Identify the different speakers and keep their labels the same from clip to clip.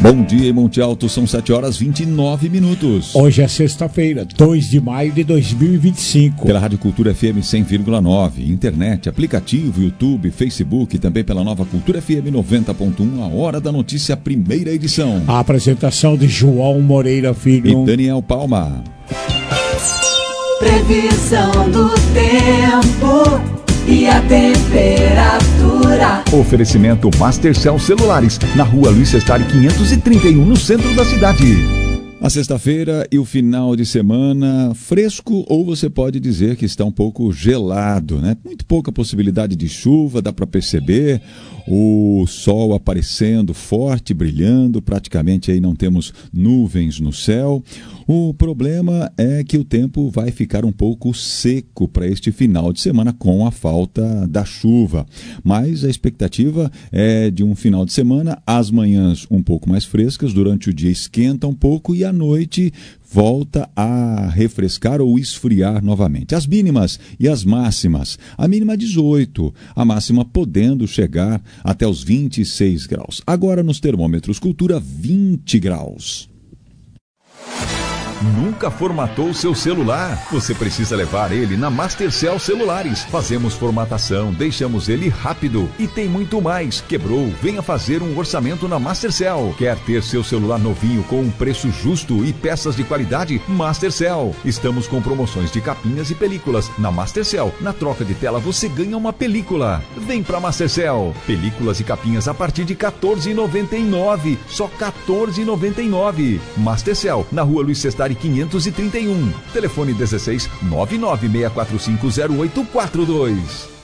Speaker 1: Bom dia em Monte Alto, são 7h29.
Speaker 2: Hoje é sexta-feira, 2 de maio de 2025.
Speaker 1: Pela Rádio Cultura FM 100,9, internet, aplicativo, YouTube, Facebook, também pela Nova Cultura FM 90.1, a Hora da Notícia, primeira edição.
Speaker 2: A apresentação de João Moreira Filho
Speaker 1: e Daniel Palma.
Speaker 3: Previsão do tempo e a temperatura.
Speaker 1: Oferecimento Mastercell Celulares, na rua Luiz Sestari 531, no centro da cidade. A sexta-feira e o final de semana fresco, ou você pode dizer que está um pouco gelado, né? Muito pouca possibilidade de chuva, dá para perceber. O sol aparecendo forte, brilhando, praticamente aí não temos nuvens no céu. O problema é que o tempo vai ficar um pouco seco para este final de semana com a falta da chuva. Mas a expectativa é de um final de semana, as manhãs um pouco mais frescas, durante o dia esquenta um pouco e à noite volta a refrescar ou esfriar novamente. As mínimas e as máximas. A mínima 18, a máxima podendo chegar até os 26 graus. Agora nos termômetros Cultura, 20 graus.
Speaker 4: Nunca formatou seu celular? Você precisa levar ele na Mastercell Celulares. Fazemos formatação, deixamos ele rápido e tem muito mais. Quebrou? Venha fazer um orçamento na Mastercell. Quer ter seu celular novinho com um preço justo e peças de qualidade? Mastercell. Estamos com promoções de capinhas e películas. Na Mastercell, na troca de tela você ganha uma película. Vem pra Mastercell. Películas e capinhas a partir de R$14,99. Só R$14,99. Mastercell, na rua Luiz Sestari 531. Telefone 16 996450842.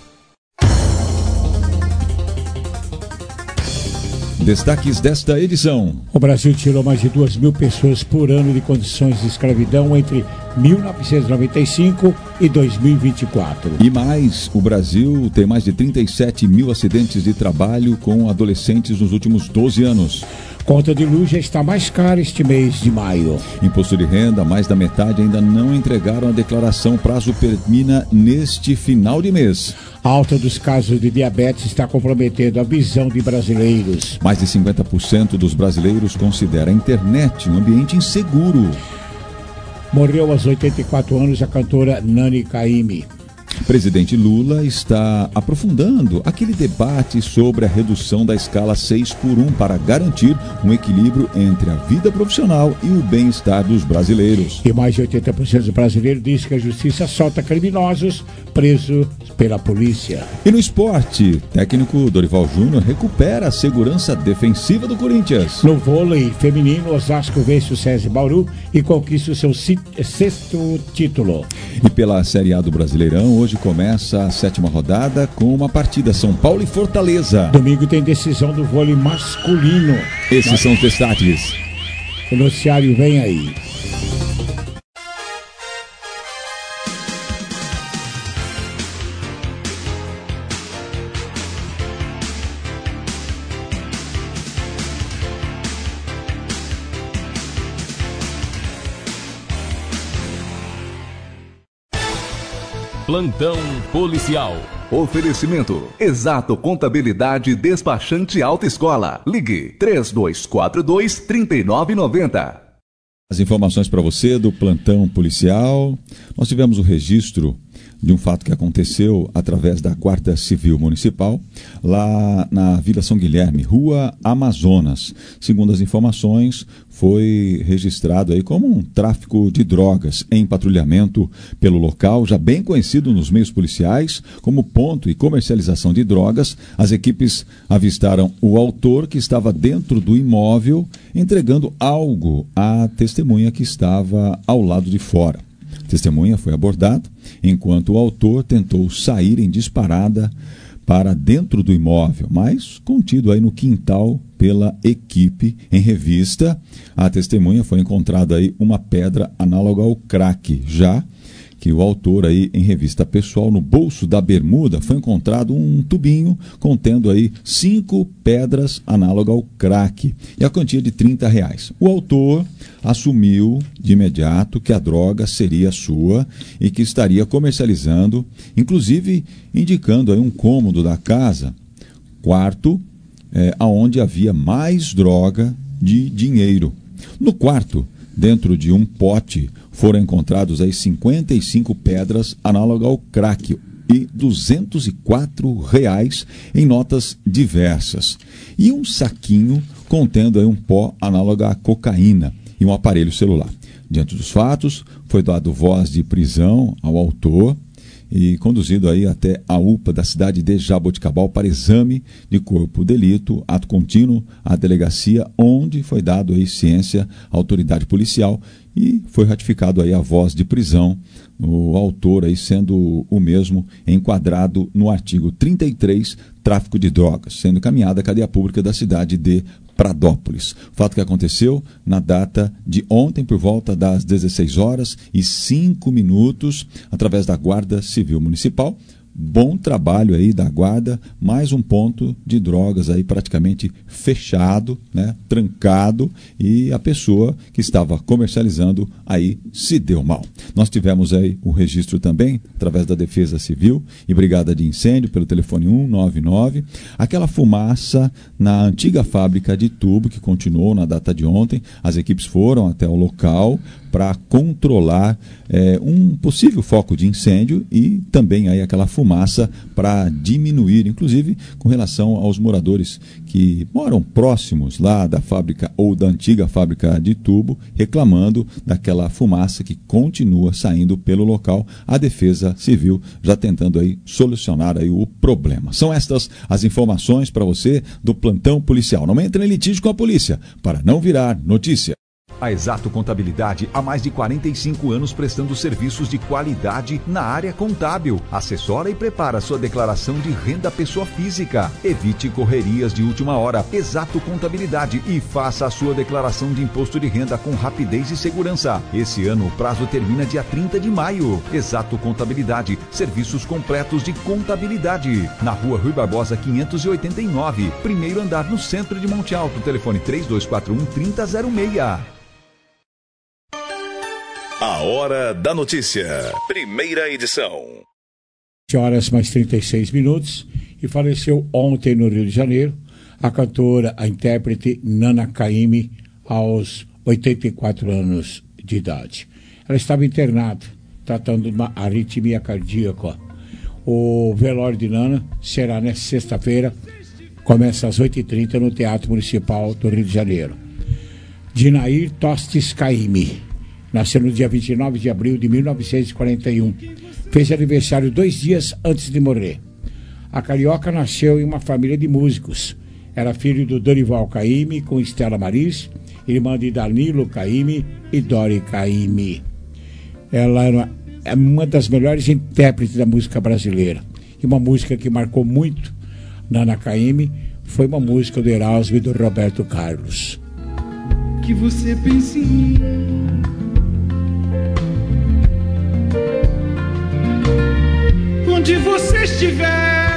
Speaker 1: Destaques desta edição.
Speaker 2: O Brasil tirou mais de 2.000 pessoas por ano de condições de escravidão entre 1995 e 2024.
Speaker 1: E mais, o Brasil tem mais de 37 mil acidentes de trabalho com adolescentes nos últimos 12 anos.
Speaker 2: Conta de luz já está mais cara este mês de maio.
Speaker 1: Imposto de renda, mais da metade ainda não entregaram a declaração. O prazo termina neste final de mês.
Speaker 2: A alta dos casos de diabetes está comprometendo a visão de brasileiros.
Speaker 1: Mais de 50% dos brasileiros consideram a internet um ambiente inseguro.
Speaker 2: Morreu aos 84 anos a cantora Nani Caymmi.
Speaker 1: Presidente Lula está aprofundando aquele debate sobre a redução da escala 6x1 para garantir um equilíbrio entre a vida profissional e o bem-estar dos brasileiros.
Speaker 2: E mais de 80% dos brasileiros diz que a justiça solta criminosos presos pela polícia.
Speaker 1: E no esporte, técnico Dorival Júnior recupera a segurança defensiva do Corinthians.
Speaker 2: No vôlei feminino, Osasco vence o SESI Bauru e conquista o seu sexto título.
Speaker 1: E pela Série A do Brasileirão, hoje começa a 7ª rodada com uma partida São Paulo e Fortaleza.
Speaker 2: Domingo tem decisão do vôlei masculino.
Speaker 1: Esses são os destaques.
Speaker 2: O noticiário vem aí.
Speaker 5: Plantão policial.
Speaker 4: Oferecimento: Exato Contabilidade Despachante Autoescola. Ligue 3242-3990.
Speaker 1: As informações para você do plantão policial. Nós tivemos o registro de um fato que aconteceu através da Guarda Civil Municipal, lá na Vila São Guilherme, Rua Amazonas. Segundo as informações, foi registrado aí como um tráfico de drogas em patrulhamento pelo local, já bem conhecido nos meios policiais como ponto e comercialização de drogas. As equipes avistaram o autor que estava dentro do imóvel entregando algo à testemunha que estava ao lado de fora. A testemunha foi abordada enquanto o autor tentou sair em disparada para dentro do imóvel, mas contido aí no quintal pela equipe. Em revista, a testemunha foi encontrada aí uma pedra análoga ao crack, já que o autor aí em revista pessoal, no bolso da bermuda, foi encontrado um tubinho contendo aí 5 pedras análogas ao crack e a quantia de R$30. O autor assumiu de imediato que a droga seria sua e que estaria comercializando, inclusive indicando aí um cômodo da casa, quarto, aonde havia mais droga de dinheiro. No quarto, dentro de um pote, foram encontrados aí 55 pedras análogas ao crack e R$ 204 em notas diversas. E um saquinho contendo aí um pó análogo à cocaína e um aparelho celular. Diante dos fatos, foi dado voz de prisão ao autor e conduzido aí até a UPA da cidade de Jaboticabal para exame de corpo de delito, ato contínuo à delegacia, onde foi dado aí ciência à autoridade policial e foi ratificado aí a voz de prisão, o autor aí sendo o mesmo enquadrado no artigo 33, tráfico de drogas, sendo encaminhada à cadeia pública da cidade de Pradópolis. Fato que aconteceu na data de ontem, por volta das 16h05, através da Guarda Civil Municipal. Bom trabalho aí da Guarda, mais um ponto de drogas aí praticamente fechado, né, trancado, e a pessoa que estava comercializando aí se deu mal. Nós tivemos aí o registro também, através da Defesa Civil e Brigada de Incêndio, pelo telefone 199, aquela fumaça na antiga fábrica de tubo que continuou na data de ontem. As equipes foram até o local para controlar um possível foco de incêndio e também aí aquela fumaça para diminuir, inclusive com relação aos moradores que moram próximos lá da fábrica ou da antiga fábrica de tubo, reclamando daquela fumaça que continua saindo pelo local. A Defesa Civil já tentando aí solucionar aí o problema. São estas as informações para você do plantão policial. Não entre em litígio com a polícia para não virar notícia.
Speaker 4: A Exato Contabilidade há mais de 45 anos prestando serviços de qualidade na área contábil. Assessora e prepara sua declaração de renda pessoa física. Evite correrias de última hora. Exato Contabilidade e faça a sua declaração de imposto de renda com rapidez e segurança. Esse ano o prazo termina dia 30 de maio. Exato Contabilidade, serviços completos de contabilidade. Na Rua Rui Barbosa 589, primeiro andar no centro de Monte Alto. Telefone 3241-3006.
Speaker 6: A Hora da Notícia, primeira edição.
Speaker 2: 7h mais 36 e faleceu ontem no Rio de Janeiro a cantora, a intérprete Nana Caymmi, aos 84 anos de idade. Ela estava internada, tratando de uma arritmia cardíaca. O velório de Nana será nesta sexta-feira, começa às 8h30 no Teatro Municipal do Rio de Janeiro. Dinair Tostes Caymmi nasceu no dia 29 de abril de 1941. Fez aniversário 2 dias antes de morrer. A carioca nasceu em uma família de músicos. Era filho do Dorival Caymmi com Estela Maris, irmã de Danilo Caymmi e Dori Caymmi. Ela era uma das melhores intérpretes da música brasileira. E uma música que marcou muito Nana Caymmi foi uma música do Erasmo e do Roberto Carlos.
Speaker 7: Que você pense em mim, onde você estiver,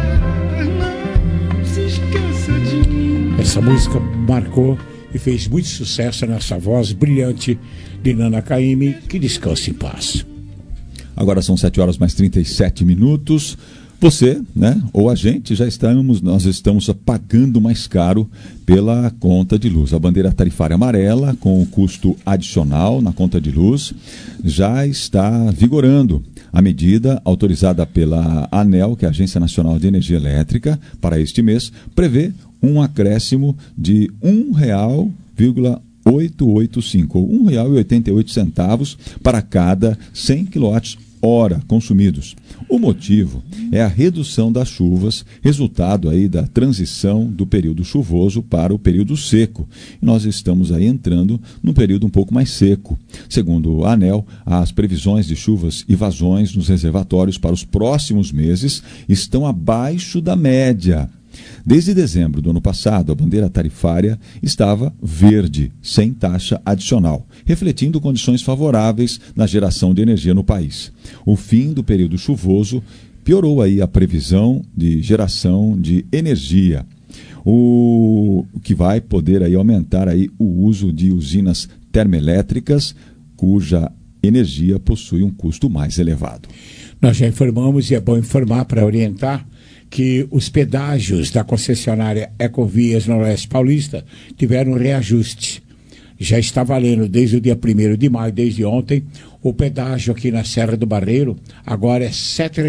Speaker 7: não se esqueça de mim.
Speaker 2: Essa música marcou e fez muito sucesso nessa voz brilhante de Nana Caymmi, que descanse em paz.
Speaker 1: Agora são 7h mais 37. Você, né, ou a gente, nós estamos pagando mais caro pela conta de luz. A bandeira tarifária amarela, com o custo adicional na conta de luz, já está vigorando. A medida, autorizada pela ANEEL, que é a Agência Nacional de Energia Elétrica, para este mês, prevê um acréscimo de R$ 1,885, ou R$ 1,88 para cada 100 kWh consumidos. O motivo é a redução das chuvas, resultado aí da transição do período chuvoso para o período seco. E nós estamos aí entrando num período um pouco mais seco. Segundo a ANEEL, as previsões de chuvas e vazões nos reservatórios para os próximos meses estão abaixo da média. Desde dezembro do ano passado, a bandeira tarifária estava verde, sem taxa adicional, refletindo condições favoráveis na geração de energia no país. O fim do período chuvoso piorou aí a previsão de geração de energia, o que vai poder aí aumentar aí o uso de usinas termoelétricas, cuja energia possui um custo mais elevado.
Speaker 2: Nós já informamos, e é bom informar para orientar, que os pedágios da concessionária Ecovias Noroeste Paulista tiveram reajuste. Já está valendo desde o dia 1º de maio, desde ontem, o pedágio aqui na Serra do Barreiro agora é R$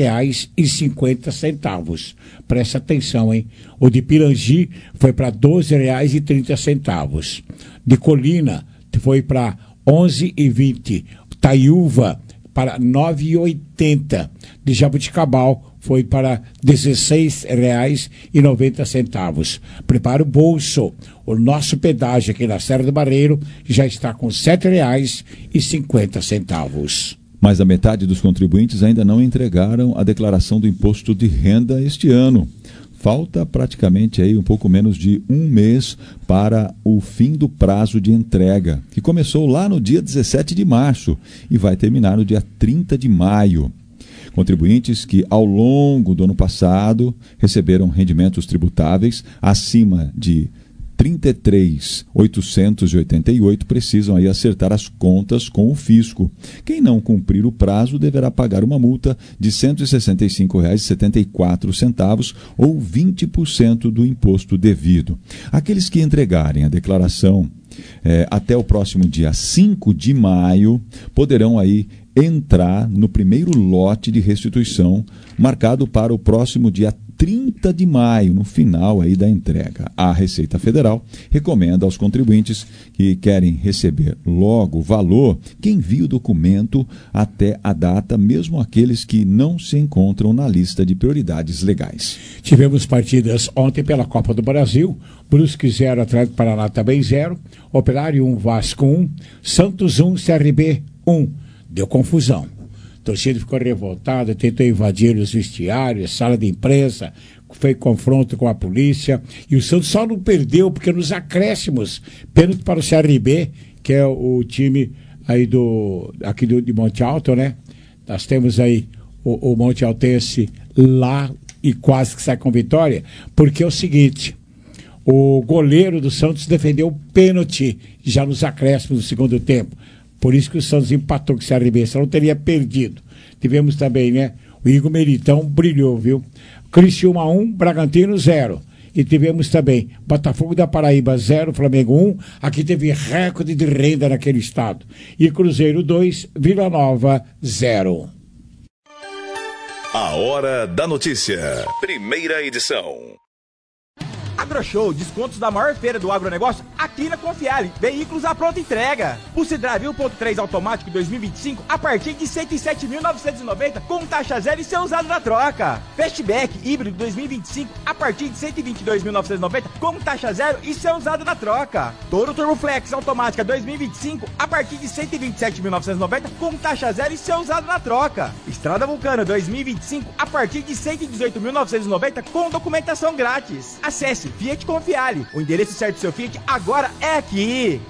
Speaker 2: 7,50. Presta atenção, hein? O de Pirangi foi para R$ 12,30. De Colina foi para R$ 11,20. Taiúva para R$ 9,80. De Jabuticabal foi para R$ 16,90. Prepara o bolso. O nosso pedágio aqui na Serra do Barreiro já está com R$ 7,50.
Speaker 1: Mais da metade dos contribuintes ainda não entregaram a declaração do imposto de renda este ano. Falta praticamente aí um pouco menos de um mês para o fim do prazo de entrega, que começou lá no dia 17 de março e vai terminar no dia 30 de maio. Contribuintes que, ao longo do ano passado, receberam rendimentos tributáveis acima de R$ 33.888 precisam aí acertar as contas com o fisco. Quem não cumprir o prazo deverá pagar uma multa de R$ 165,74 ou 20% do imposto devido. Aqueles que entregarem a declaração até o próximo dia 5 de maio poderão aí entrar no primeiro lote de restituição marcado para o próximo dia 30 de maio, no final aí da entrega. A Receita Federal recomenda aos contribuintes que querem receber logo o valor que envie o documento até a data, mesmo aqueles que não se encontram na lista de prioridades legais.
Speaker 2: Tivemos partidas ontem pela Copa do Brasil. Brusque 0, Atlético Paraná também 0. Operário 1, Vasco 1. Santos 1, CRB 1. Deu confusão. A torcida ficou revoltada, tentou invadir os vestiários, sala de imprensa, fez confronto com a polícia. E o Santos só não perdeu porque nos acréscimos, pênalti para o CRB, que é o time aí aqui de Monte Alto, né? Nós temos aí o Monte Altense lá e quase que sai com vitória, porque é o seguinte: o goleiro do Santos defendeu o pênalti já nos acréscimos do segundo tempo. Por isso que o Santos empatou com o CRB, senão não teria perdido. Tivemos também, né? O Igor Meritão brilhou, viu? Criciúma 1, Bragantino 0. E tivemos também Botafogo da Paraíba 0, Flamengo 1. Aqui teve recorde de renda naquele estado. E Cruzeiro 2, Vila Nova 0.
Speaker 6: A Hora da Notícia. Primeira edição.
Speaker 8: AgroShow, descontos da maior feira do agronegócio aqui na Confiale. Veículos à pronta entrega. Pulse Drive 1.3 automático 2025 a partir de R$ 107.990 com taxa zero e seu usado na troca. Fastback híbrido 2025 a partir de R$ 122.990 com taxa zero e seu usado na troca. Toro Turboflex automática 2025 a partir de R$ 127.990 com taxa zero e seu usado na troca. Estrada Vulcano 2025 a partir de R$ 118.990 com documentação grátis. Acesse Fiat Confiale. O endereço certo do seu Fiat agora é aqui.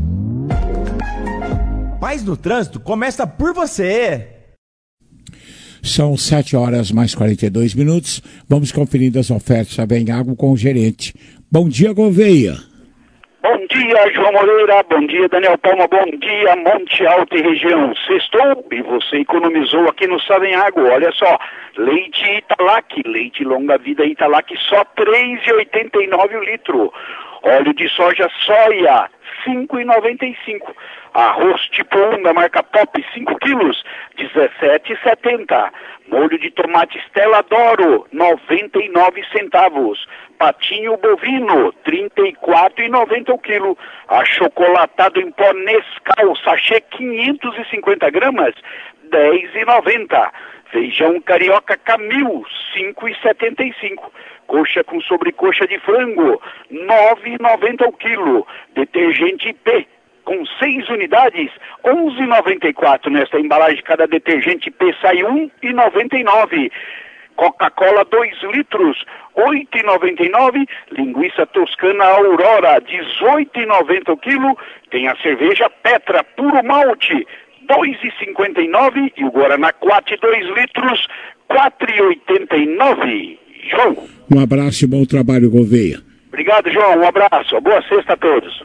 Speaker 8: Mas no trânsito começa por você.
Speaker 2: São 7h mais 42. Vamos conferindo as ofertas da Bem Água com o gerente. Bom dia, Gouveia.
Speaker 9: Bom dia, João Moreira. Bom dia, Daniel Palma. Bom dia, Monte Alto e região. Sextou e você economizou aqui no Sabem Água. Olha só, leite Italac, leite longa vida Italac, só R$ 3,89 o litro. Óleo de soja soia, R$ 5,95. Arroz tipo 1 da marca Pop, 5 quilos, R$ 17,70. Molho de tomate Stella D'Oro, 99 centavos. Patinho bovino, R$ 34,90 o quilo. Achocolatado em pó Nescau, sachê 550 gramas, R$ 10,90. Feijão carioca Camil, R$ 5,75. Coxa com sobrecoxa de frango, R$ 9,90 o quilo. Detergente IP, com 6 unidades, R$ 11,94. Nesta embalagem, cada detergente IP sai R$ 1,99. Coca-Cola 2 litros, R$ 8,99. Linguiça toscana Aurora, R$ 18,90 o quilo. Tem a cerveja Petra Puro Malte, R$ 2,59. E o Guaraná Quat 2 litros, R$ 4,89. João.
Speaker 2: Um abraço e bom trabalho, Gouveia.
Speaker 9: Obrigado, João. Um abraço. Boa sexta a todos.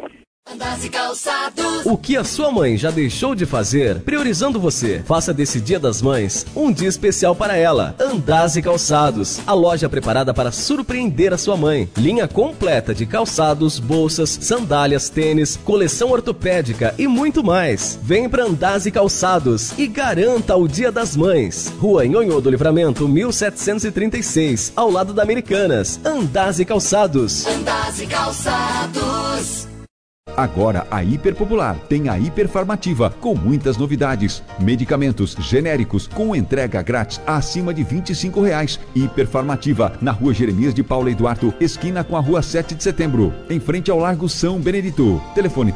Speaker 3: Andares e Calçados.
Speaker 10: O que a sua mãe já deixou de fazer, priorizando você. Faça desse Dia das Mães um dia especial para ela. Andares e Calçados, a loja preparada para surpreender a sua mãe. Linha completa de calçados, bolsas, sandálias, tênis, coleção ortopédica e muito mais. Vem para Andares e Calçados e garanta o Dia das Mães. Rua Nhonhô do Livramento, 1736, ao lado da Americanas. Andares e Calçados.
Speaker 3: Andares e Calçados.
Speaker 4: Agora a Hiperpopular tem a Hiperfarmativa, com muitas novidades. Medicamentos genéricos com entrega grátis acima de R$25. Hiperfarmativa, na Rua Jeremias de Paula Eduardo, esquina com a Rua 7 de Setembro, em frente ao Largo São Benedito. Telefone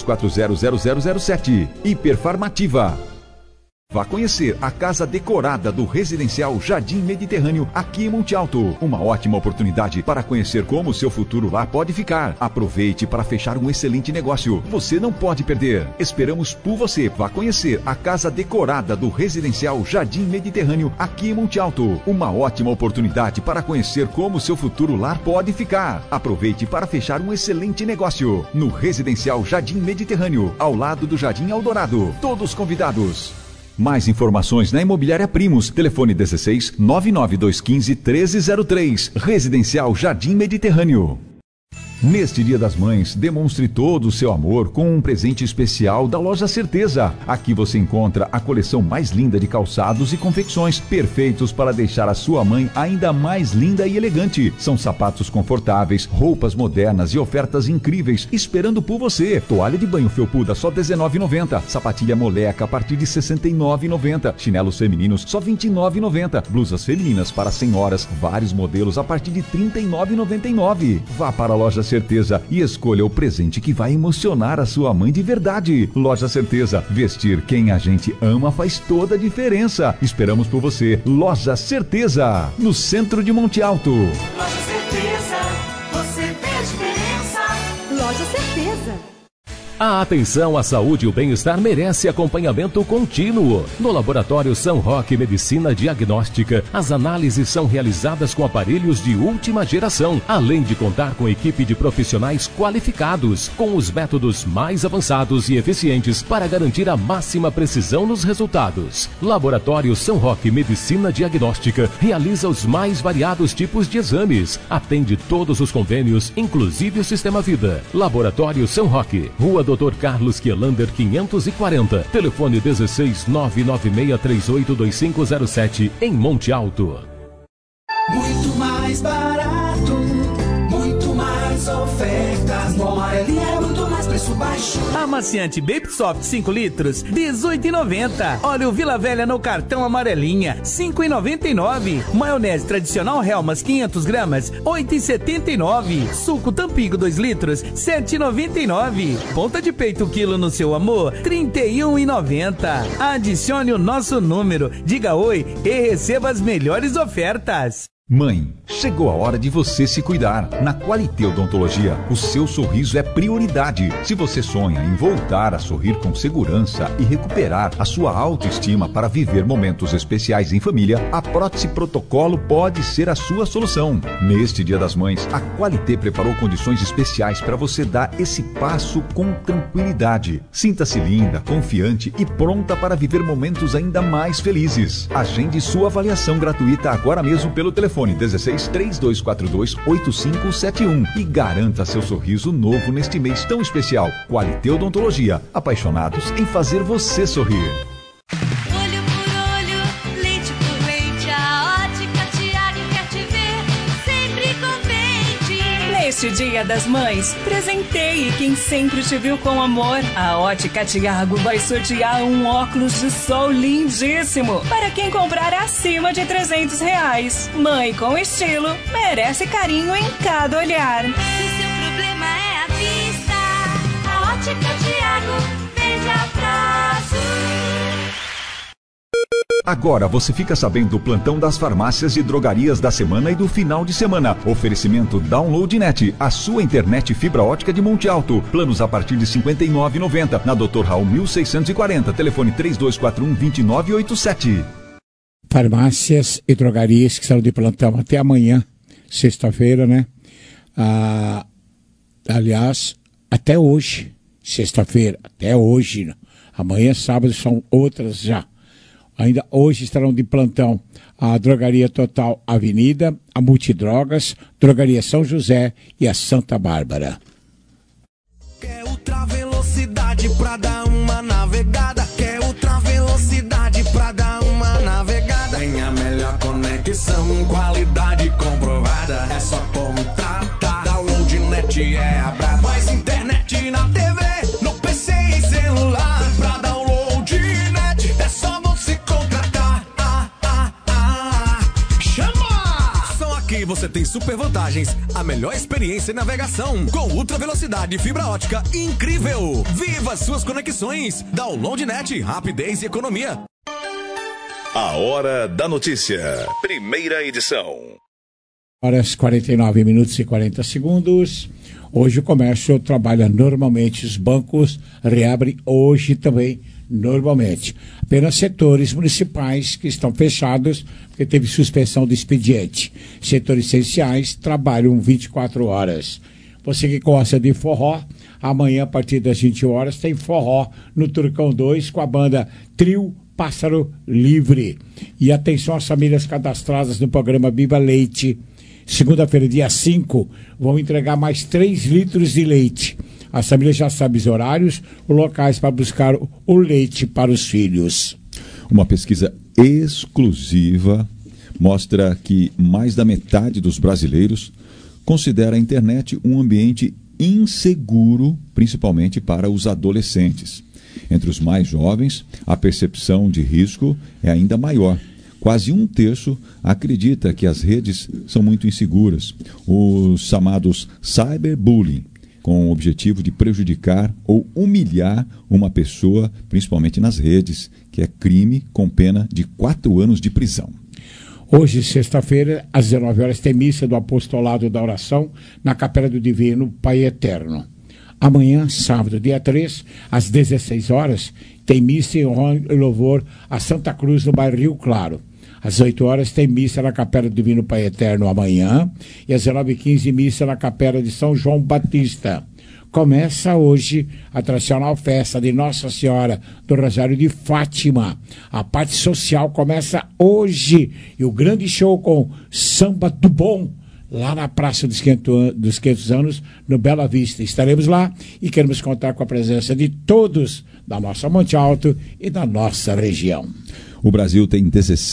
Speaker 4: 32400007. Hiperfarmativa. Vá conhecer a casa decorada do Residencial Jardim Mediterrâneo, aqui em Monte Alto. Uma ótima oportunidade para conhecer como o seu futuro lá pode ficar. Aproveite para fechar um excelente negócio. Você não pode perder. Esperamos por você. Vá conhecer a casa decorada do Residencial Jardim Mediterrâneo, aqui em Monte Alto. Uma ótima oportunidade para conhecer como o seu futuro lá pode ficar. Aproveite para fechar um excelente negócio. No Residencial Jardim Mediterrâneo, ao lado do Jardim Eldorado. Todos convidados. Mais informações na Imobiliária Primos. Telefone 16 99215 1303. Residencial Jardim Mediterrâneo. Neste Dia das Mães, demonstre todo o seu amor com um presente especial da Loja Certeza. Aqui você encontra a coleção mais linda de calçados e confecções, perfeitos para deixar a sua mãe ainda mais linda e elegante. São sapatos confortáveis, roupas modernas e ofertas incríveis esperando por você. Toalha de banho felpuda só R$19,90. Sapatilha moleca a partir de R$69,90. Chinelos femininos só R$29,90. Blusas femininas para senhoras, vários modelos a partir de R$39,99. Vá para a Loja Certeza e escolha o presente que vai emocionar a sua mãe de verdade. Loja Certeza, vestir quem a gente ama faz toda a diferença. Esperamos por você. Loja Certeza, no centro de Monte Alto.
Speaker 3: Loja Certeza, você vê a diferença. Loja Certeza.
Speaker 5: A atenção à saúde e o bem-estar merece acompanhamento contínuo. No Laboratório São Roque Medicina Diagnóstica, as análises são realizadas com aparelhos de última geração, além de contar com equipe de profissionais qualificados, com os métodos mais avançados e eficientes para garantir a máxima precisão nos resultados. Laboratório São Roque Medicina Diagnóstica realiza os mais variados tipos de exames, atende todos os convênios, inclusive o Sistema Vida. Laboratório São Roque, Rua Dr. Carlos Quielander 540, telefone 16 996382507, em Monte Alto.
Speaker 7: Muito mais barato, muito mais ofertas. No Amarelinha é muito mais preço baixo.
Speaker 11: Amaciante Baby Soft 5 litros, R$18,90. Óleo Vila Velha no cartão Amarelinha, R$5,99. Maionese tradicional Helmas 500 gramas, R$8,79. Suco Tampico 2 litros, R$7,99. Ponta de peito quilo no seu amor, R$31,90. Adicione o nosso número, diga oi e receba as melhores ofertas.
Speaker 4: Mãe, chegou a hora de você se cuidar. Na Qualité Odontologia, o seu sorriso é prioridade. Se você sonha em voltar a sorrir com segurança e recuperar a sua autoestima para viver momentos especiais em família, a prótese Protocolo pode ser a sua solução. Neste Dia das Mães, a Qualité preparou condições especiais para você dar esse passo com tranquilidade. Sinta-se linda, confiante e pronta para viver momentos ainda mais felizes. Agende sua avaliação gratuita agora mesmo pelo telefone 16 3242 8571 e garanta seu sorriso novo neste mês tão especial. Qualité Odontologia, apaixonados em fazer você sorrir.
Speaker 3: Olho por olho, leite por leite, a Ótica Tiago quer te ver sempre contente.
Speaker 12: Neste Dia das Mães, presenteie quem sempre te viu com amor. A Ótica Tiago vai sortear um óculos de sol lindíssimo para quem comprar acima de R$300. Mãe com estilo merece carinho em cada olhar.
Speaker 3: Se seu problema é a vista, a Ótica Tiago vende a prazo.
Speaker 4: Agora você fica sabendo do plantão das farmácias e drogarias da semana e do final de semana. Oferecimento DownloadNet, a sua internet fibra ótica de Monte Alto. Planos a partir de R$ 59,90. Na Dr. Raul 1640, telefone 3241-2987.
Speaker 2: Farmácias e drogarias que estão de plantão até amanhã, sexta-feira, né? Aliás, até hoje, sexta-feira, até hoje. Amanhã, sábado, são outras já. Ainda hoje estarão de plantão a Drogaria Total Avenida, a Multidrogas, Drogaria São José e a Santa Bárbara.
Speaker 7: Quer ultra velocidade pra dar uma navegada? Quer ultra velocidade pra dar uma navegada? Tem a melhor conexão, qualidade comprovada. É só contratar. Download net é a braba. Mais internet na TV, no PC e celular. Pra download net é só você contratar. Chama! Só aqui você tem super vantagens. A melhor experiência em navegação com ultra velocidade e fibra ótica incrível. Viva suas conexões. Download net, rapidez e economia.
Speaker 6: A Hora da Notícia. Primeira edição.
Speaker 2: Horas 49 minutos e 40 segundos. Hoje o comércio trabalha normalmente, os bancos reabrem hoje também normalmente. Apenas setores municipais que estão fechados, porque teve suspensão do expediente. Setores essenciais trabalham 24 horas. Você que gosta de forró, amanhã a partir das 20 horas tem forró no Turcão 2 com a banda Trio Pássaro Livre. E atenção às famílias cadastradas no programa Viva Leite. Segunda-feira, dia 5, vão entregar mais 3 litros de leite. As famílias já sabem os horários, os locais para buscar o leite para os filhos.
Speaker 1: Uma pesquisa exclusiva mostra que mais da metade dos brasileiros considera a internet um ambiente inseguro, principalmente para os adolescentes. Entre os mais jovens, a percepção de risco é ainda maior. Quase 1/3 acredita que as redes são muito inseguras. Os chamados cyberbullying, com o objetivo de prejudicar ou humilhar uma pessoa, principalmente nas redes, que é crime com pena de 4 anos de prisão.
Speaker 2: Hoje, sexta-feira, às 19 horas, tem missa do Apostolado da Oração na Capela do Divino Pai Eterno. Amanhã, sábado, dia 3, às 16 horas, tem missa em honra e louvor a Santa Cruz, no bairro Rio Claro. Às 8 horas tem missa na Capela do Divino Pai Eterno amanhã. E às 19h15, missa na Capela de São João Batista. Começa hoje a tradicional festa de Nossa Senhora do Rosário de Fátima. A parte social começa hoje. E o grande show com Samba do Bom, lá na Praça dos 500 Anos, no Bela Vista. Estaremos lá e queremos contar com a presença de todos da nossa Monte Alto e da nossa região.
Speaker 1: O Brasil tem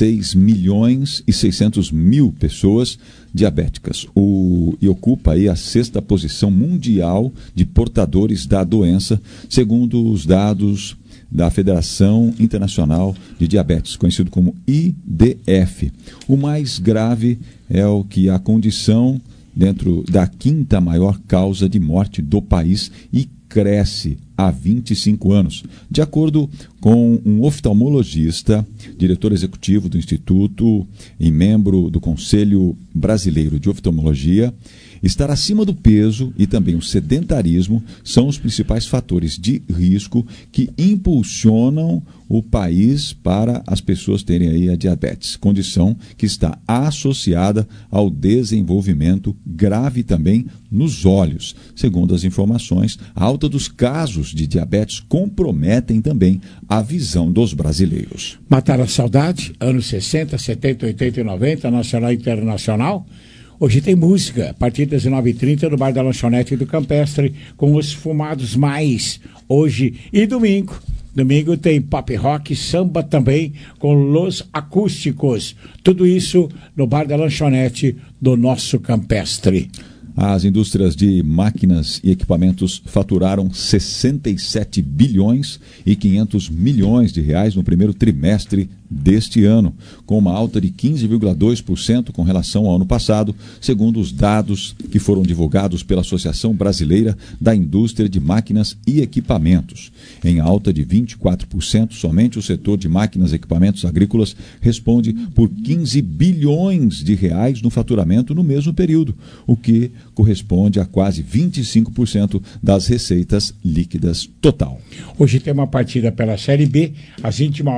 Speaker 1: 16.600.000 pessoas diabéticas e ocupa aí a 6ª posição mundial de portadores da doença, segundo os dados da Federação Internacional de Diabetes, conhecido como IDF. O mais grave é o que a condição dentro da 5ª maior causa de morte do país e cresce há 25 anos. De acordo com um oftalmologista, diretor executivo do Instituto e membro do Conselho Brasileiro de Oftalmologia, estar acima do peso e também o sedentarismo são os principais fatores de risco que impulsionam o país para as pessoas terem aí a diabetes, condição que está associada ao desenvolvimento grave também nos olhos. Segundo as informações, a alta dos casos de diabetes comprometem também a visão dos brasileiros.
Speaker 2: Matar a saudade, anos 60, 70, 80 e 90, nacional e internacional. Hoje tem música, a partir das 19h30 no Bar da Lanchonete do Campestre, com os Fumados Mais, hoje e domingo. Domingo tem pop rock, samba também, com Los Acústicos. Tudo isso no Bar da Lanchonete do nosso Campestre.
Speaker 1: As indústrias de máquinas e equipamentos faturaram 67 bilhões e 500 milhões de reais no primeiro trimestre deste ano, com uma alta de 15,2% com relação ao ano passado, segundo os dados que foram divulgados pela Associação Brasileira da Indústria de Máquinas e Equipamentos. Em alta de 24%, somente o setor de máquinas e equipamentos agrícolas responde por 15 bilhões de reais no faturamento no mesmo período, o que corresponde a quase 25% das receitas líquidas total.
Speaker 2: Hoje tem uma partida pela Série B, às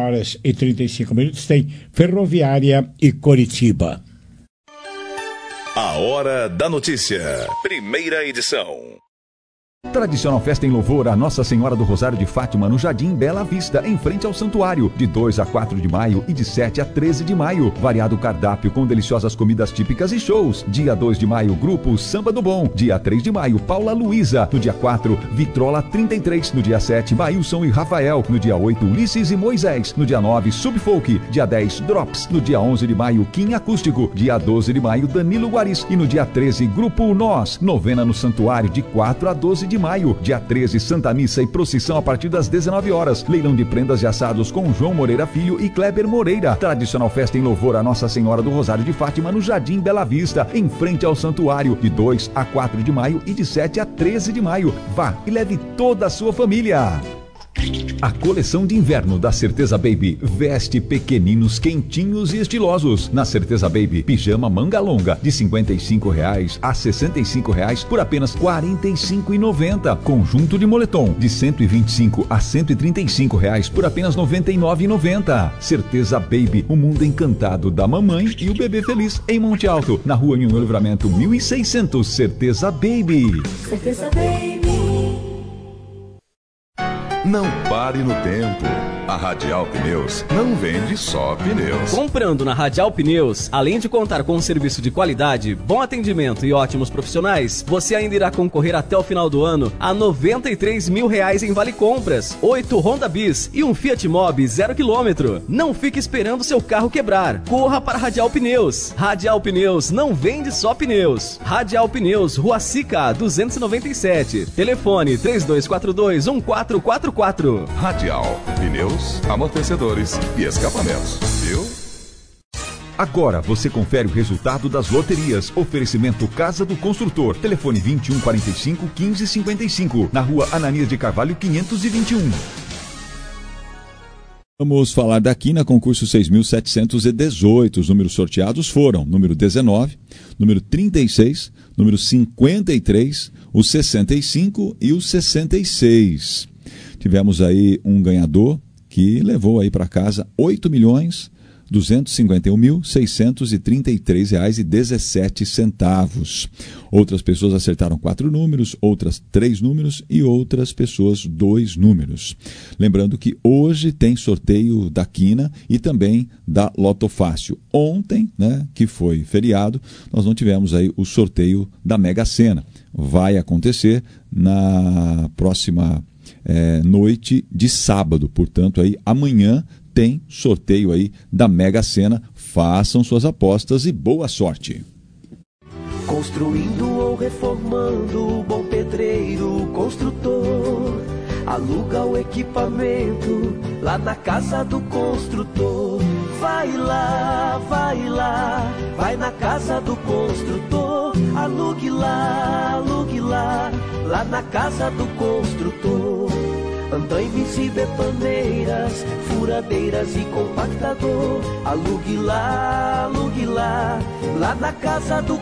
Speaker 2: 21h35 tem Ferroviária e Coritiba.
Speaker 6: A Hora da Notícia, primeira edição.
Speaker 4: Tradicional festa em louvor a Nossa Senhora do Rosário de Fátima no Jardim Bela Vista, em frente ao santuário, de 2 a 4 de maio e de 7 a 13 de maio. Variado cardápio com deliciosas comidas típicas e shows. Dia 2 de maio, grupo Samba do Bom. Dia 3 de maio, Paula Luísa. No dia 4, Vitrola 33. No dia 7, Maílson e Rafael. No dia 8, Ulisses e Moisés. No dia 9, Subfolk. Dia 10, Drops. No dia 11 de maio, Kim Acústico. Dia 12 de maio, Danilo Guaris. E no dia 13, Grupo Nós. Novena no santuário de 4 a 12 de maio. Dia 13, Santa Missa e procissão a partir das 19 horas. Leilão de prendas e assados com João Moreira Filho e Kleber Moreira. Tradicional festa em louvor a Nossa Senhora do Rosário de Fátima no Jardim Bela Vista, em frente ao santuário, de 2 a 4 de maio e de 7 a 13 de maio. Vá e leve toda a sua família. A coleção de inverno da Certeza Baby veste pequeninos quentinhos e estilosos. Na Certeza Baby, pijama manga longa de R$ 55,00 a R$ 65,00 por apenas R$ 45,90. Conjunto de moletom de R$ 125 a R$ 135,00 por apenas R$ 99,90. Certeza Baby, o mundo encantado da mamãe e o bebê feliz, em Monte Alto, na Rua União Livramento 1600. Certeza Baby.
Speaker 3: Certeza Baby.
Speaker 6: Não pare no tempo. A Radial Pneus não vende só pneus.
Speaker 10: Comprando na Radial Pneus, além de contar com um serviço de qualidade, bom atendimento e ótimos profissionais, você ainda irá concorrer até o final do ano a R$ 93 mil em Vale Compras, 8 Honda Bis e um Fiat Mobi 0 km. Não fique esperando seu carro quebrar. Corra para a Radial Pneus. Radial Pneus não vende só pneus. Radial Pneus, Rua Sica, 297. Telefone 3242-1444.
Speaker 6: Radial Pneus, amortecedores e escapamentos, viu?
Speaker 4: Agora você confere o resultado das loterias. Oferecimento Casa do Construtor. Telefone 2145-1555. Na Rua Ananias de Carvalho 521.
Speaker 1: Vamos falar daqui na concurso 6.718. Os números sorteados foram número 19, número 36, número 53, o 65 e o 66. Tivemos aí um ganhador que levou aí para casa R$ 8.251.633,17. Outras pessoas acertaram 4 números, outras 3 números e outras pessoas 2 números. Lembrando que hoje tem sorteio da Quina e também da Loto Fácil. Ontem, né, que foi feriado, nós não tivemos aí o sorteio da Mega Sena. Vai acontecer na próxima noite de sábado, portanto aí amanhã tem sorteio aí da Mega Sena. Façam suas apostas e boa sorte.
Speaker 7: Construindo ou reformando, bom pedreiro, construtor, aluga o equipamento lá na casa do construtor. Vai lá, vai na casa do construtor, alugue lá, lá na casa do construtor. Andaimes e betoneiras, furadeiras e compactador, alugue lá, lá na casa do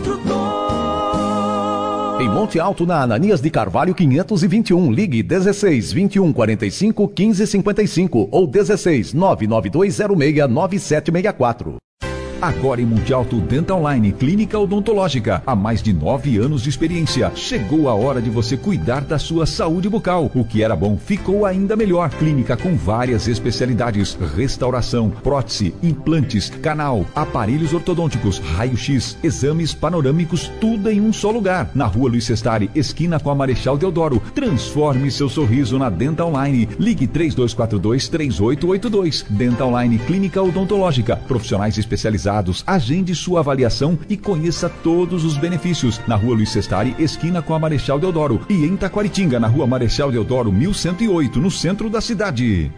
Speaker 7: construtor.
Speaker 13: Em Monte Alto, na Ananias de Carvalho 521, ligue 16 21 45 15 55 ou 16 99206 9764.
Speaker 4: Agora em Monte Alto, Dental Line, clínica odontológica. Há mais de 9 anos de experiência. Chegou a hora de você cuidar da sua saúde bucal. O que era bom ficou ainda melhor. Clínica com várias especialidades: restauração, prótese, implantes, canal, aparelhos ortodônticos, raio-x, exames panorâmicos, tudo em um só lugar. Na Rua Luiz Sestari, esquina com a Marechal Deodoro. Transforme seu sorriso na Dental Line. Ligue 3242-3882. Dental Line, clínica odontológica. Profissionais especializados. Agende sua avaliação e conheça todos os benefícios. Na Rua Luiz Sestari, esquina com a Marechal Deodoro. E em Taquaritinga, na Rua Marechal Deodoro 1108, no centro da cidade.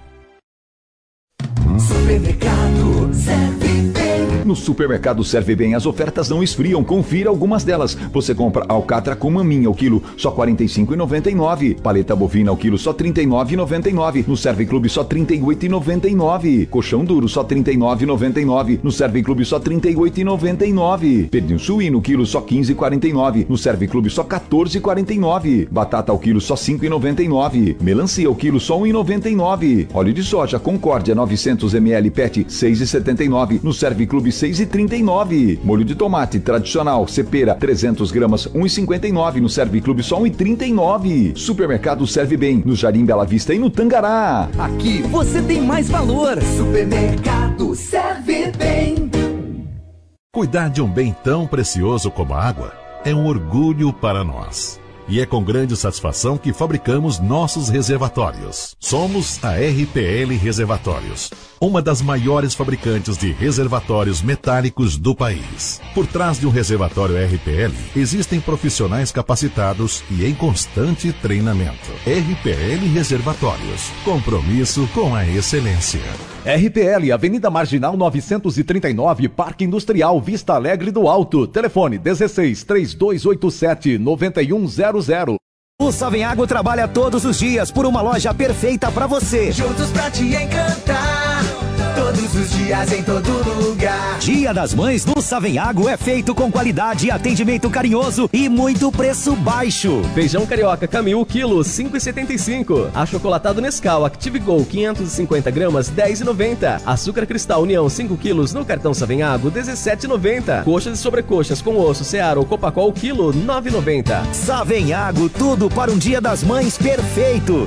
Speaker 7: Supermercado Serve Bem.
Speaker 4: No Supermercado Serve Bem, as ofertas não esfriam. Confira algumas delas. Você compra alcatra com maminha ao quilo, só R$ 45,99. Paleta bovina ao quilo, só R$ 39,99. No Serve Clube, só R$ 38,99. Colchão duro, só R$ 39,99. No Serve Clube, só R$ 38,99. Pernil suíno, quilo, só R$ 15,49. No Serve Clube, só R$ 14,49. Batata ao quilo, só R$ 5,99. Melancia ao quilo, só R$ 1,99. Óleo de soja Concórdia 900 ml PET, R$ 6,79. No Serve Clube, R$ 16,39. Molho de tomate tradicional Cepera 300 gramas 1,59. No Serviclube só 1,39. Supermercado Serve Bem, no Jardim Bela Vista e no Tangará.
Speaker 14: Aqui você tem mais valor. Supermercado Serve Bem.
Speaker 15: Cuidar de um bem tão precioso como a água é um orgulho para nós. E é com grande satisfação que fabricamos nossos reservatórios. Somos a RPL Reservatórios, uma das maiores fabricantes de reservatórios metálicos do país. Por trás de um reservatório RPL, existem profissionais capacitados e em constante treinamento. RPL Reservatórios, compromisso com a excelência.
Speaker 13: RPL, Avenida Marginal 939, Parque Industrial, Vista Alegre do Alto. Telefone 16 3287 9100.
Speaker 14: O Savenhago trabalha todos os dias por uma loja perfeita pra você.
Speaker 7: Juntos pra te encantar, todos os dias em todo lugar.
Speaker 14: Dia das Mães no Savenhago é feito com qualidade, atendimento carinhoso e muito preço baixo.
Speaker 10: Feijão carioca Camil, quilo 5,75. Achocolatado Nescau Active Go 550 gramas, 10,90. Açúcar Cristal União 5 quilos no cartão Savenhago, 17,90. Coxas e sobrecoxas com osso Seara ou Copacol, quilo 9,90.
Speaker 14: Savenhago, tudo para um Dia das Mães perfeito.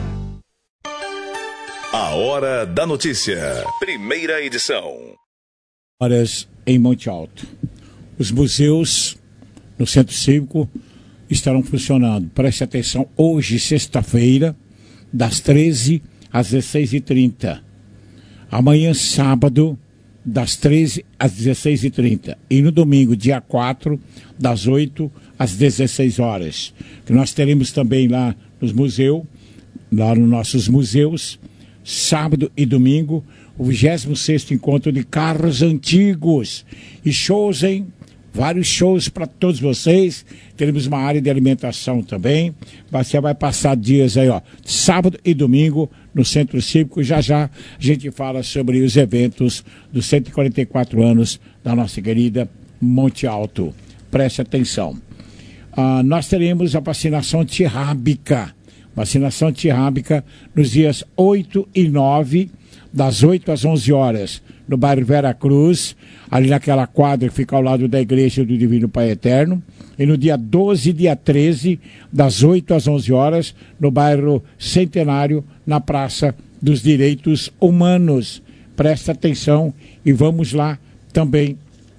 Speaker 6: A Hora da Notícia, primeira edição.
Speaker 2: Horas em Monte Alto. Os museus no Centro Cívico estarão funcionando. Preste atenção, hoje, sexta-feira, das 13 às 16h30. Amanhã, sábado, das 13 às 16h30. E no domingo, dia 4, das 8 às 16 horas. Que nós teremos também lá nos museus, lá nos nossos museus, sábado e domingo, o 26º Encontro de Carros Antigos. E shows, hein? Vários shows para todos vocês. Teremos uma área de alimentação também. Você vai passar dias aí, ó, sábado e domingo no Centro Cívico. Já já a gente fala sobre os eventos dos 144 anos da nossa querida Monte Alto. Preste atenção. Nós teremos a vacinação antirrábica. Vacinação antirrábica nos dias 8 e 9, das 8 às 11 horas, no bairro Vera Cruz, ali naquela quadra que fica ao lado da Igreja do Divino Pai Eterno. E no dia 12 e dia 13, das 8 às 11 horas, no bairro Centenário, na Praça dos Direitos Humanos. Presta atenção e vamos lá também.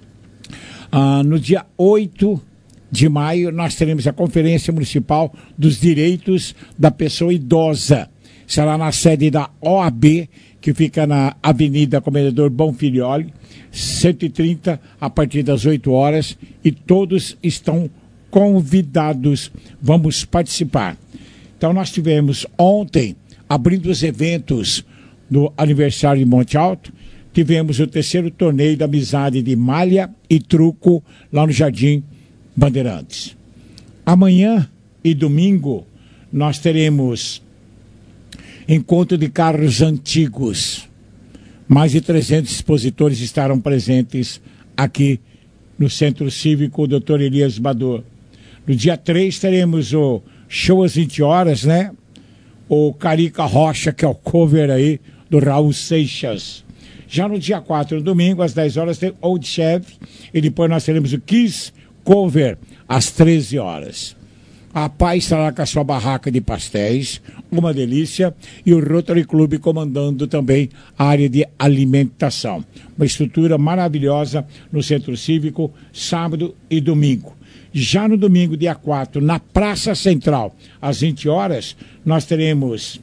Speaker 2: No dia 8 de maio, nós teremos a Conferência Municipal dos Direitos da Pessoa Idosa. Será na sede da OAB, que fica na Avenida Comendador Bonfilioli, 130, a partir das 8 horas, e todos estão convidados. Vamos participar. Então, nós tivemos ontem, abrindo os eventos do aniversário de Monte Alto, tivemos o 3º torneio da amizade de malha e truco lá no Jardim Bandeirantes. Amanhã e domingo nós teremos encontro de carros antigos. Mais de 300 expositores estarão presentes aqui no Centro Cívico Dr. Elias Bador. No dia 3 teremos o show às 20 horas, né? O Carica Rocha, que é o cover aí do Raul Seixas. Já no dia 4, no domingo, às 10 horas, tem Old Chef. E depois nós teremos o Kiss Cover às 13 horas. A Paz estará com a sua barraca de pastéis, uma delícia, e o Rotary Club comandando também a área de alimentação. Uma estrutura maravilhosa no Centro Cívico, sábado e domingo. Já no domingo, dia 4, na Praça Central, às 20 horas, nós teremos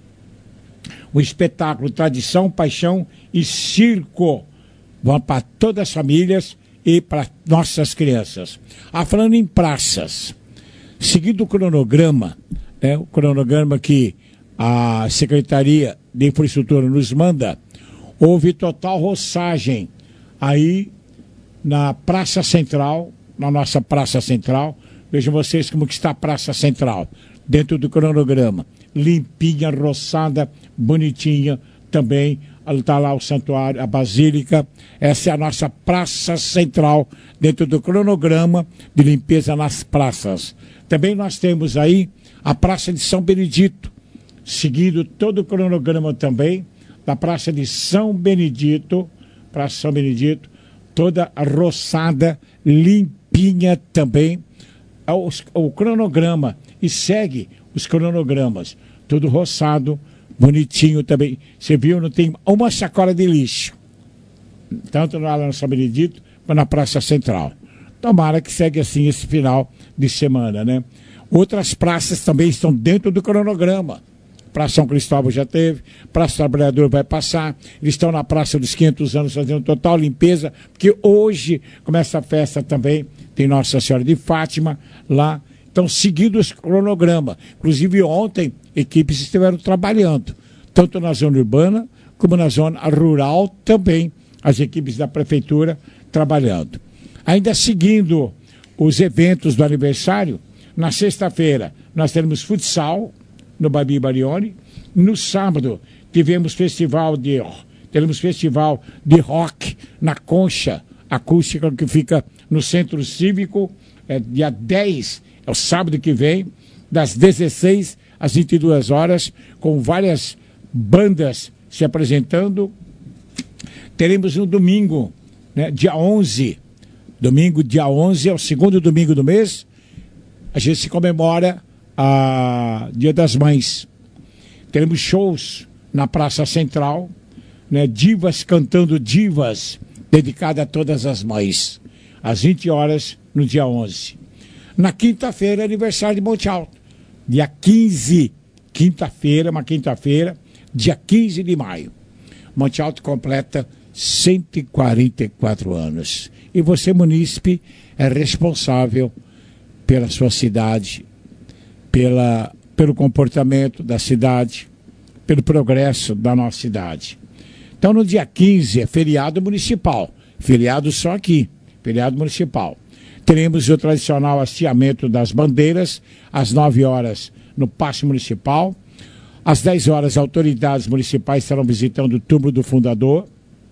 Speaker 2: o espetáculo Tradição, Paixão e Circo. Vamos para todas as famílias e para nossas crianças. Falando em praças, seguindo o cronograma, o cronograma que a Secretaria de Infraestrutura nos manda, houve total roçagem aí na Praça Central, na nossa Praça Central. Vejam vocês como que está a Praça Central, dentro do cronograma. Limpinha, roçada, bonitinha também. Está lá o santuário, a Basílica. Essa é a nossa Praça Central, dentro do cronograma de limpeza nas praças. Também nós temos aí a Praça de São Benedito, seguindo todo o cronograma também da Praça de São Benedito. Praça São Benedito, toda roçada, limpinha também. O cronograma, e segue os cronogramas, tudo roçado, bonitinho também. Você viu, não tem uma sacola de lixo, tanto lá no São Benedito quanto na Praça Central. Tomara que segue assim esse final de semana, né? Outras praças também estão dentro do cronograma. Praça São Cristóvão já teve, Praça Trabalhador vai passar, eles estão na Praça dos 500 anos fazendo total limpeza, porque hoje começa a festa também, tem Nossa Senhora de Fátima lá, estão seguindo esse cronograma. Inclusive ontem, equipes estiveram trabalhando, tanto na zona urbana como na zona rural também, as equipes da prefeitura trabalhando. Ainda seguindo os eventos do aniversário, na sexta-feira nós teremos futsal no Babi Barione. No sábado teremos festival de rock na Concha Acústica, que fica no Centro Cívico, dia 10, é o sábado que vem, das 16 às 22 horas, com várias bandas se apresentando. Teremos no domingo, né, dia 11, domingo dia 11, é o segundo domingo do mês, a gente se comemora a Dia das Mães. Teremos shows na Praça Central, né, divas cantando divas, dedicada a todas as mães, às 20 horas no dia 11. Na quinta-feira, aniversário de Monte Alto, dia 15, uma quinta-feira, dia 15 de maio. Monte Alto completa 144 anos. E você, munícipe, é responsável pela sua cidade, pelo comportamento da cidade, pelo progresso da nossa cidade. Então, no dia 15 é feriado municipal, feriado só aqui, feriado municipal. Teremos o tradicional hasteamento das bandeiras, às 9 horas no Paço Municipal. Às 10 horas, autoridades municipais estarão visitando o túmulo do fundador.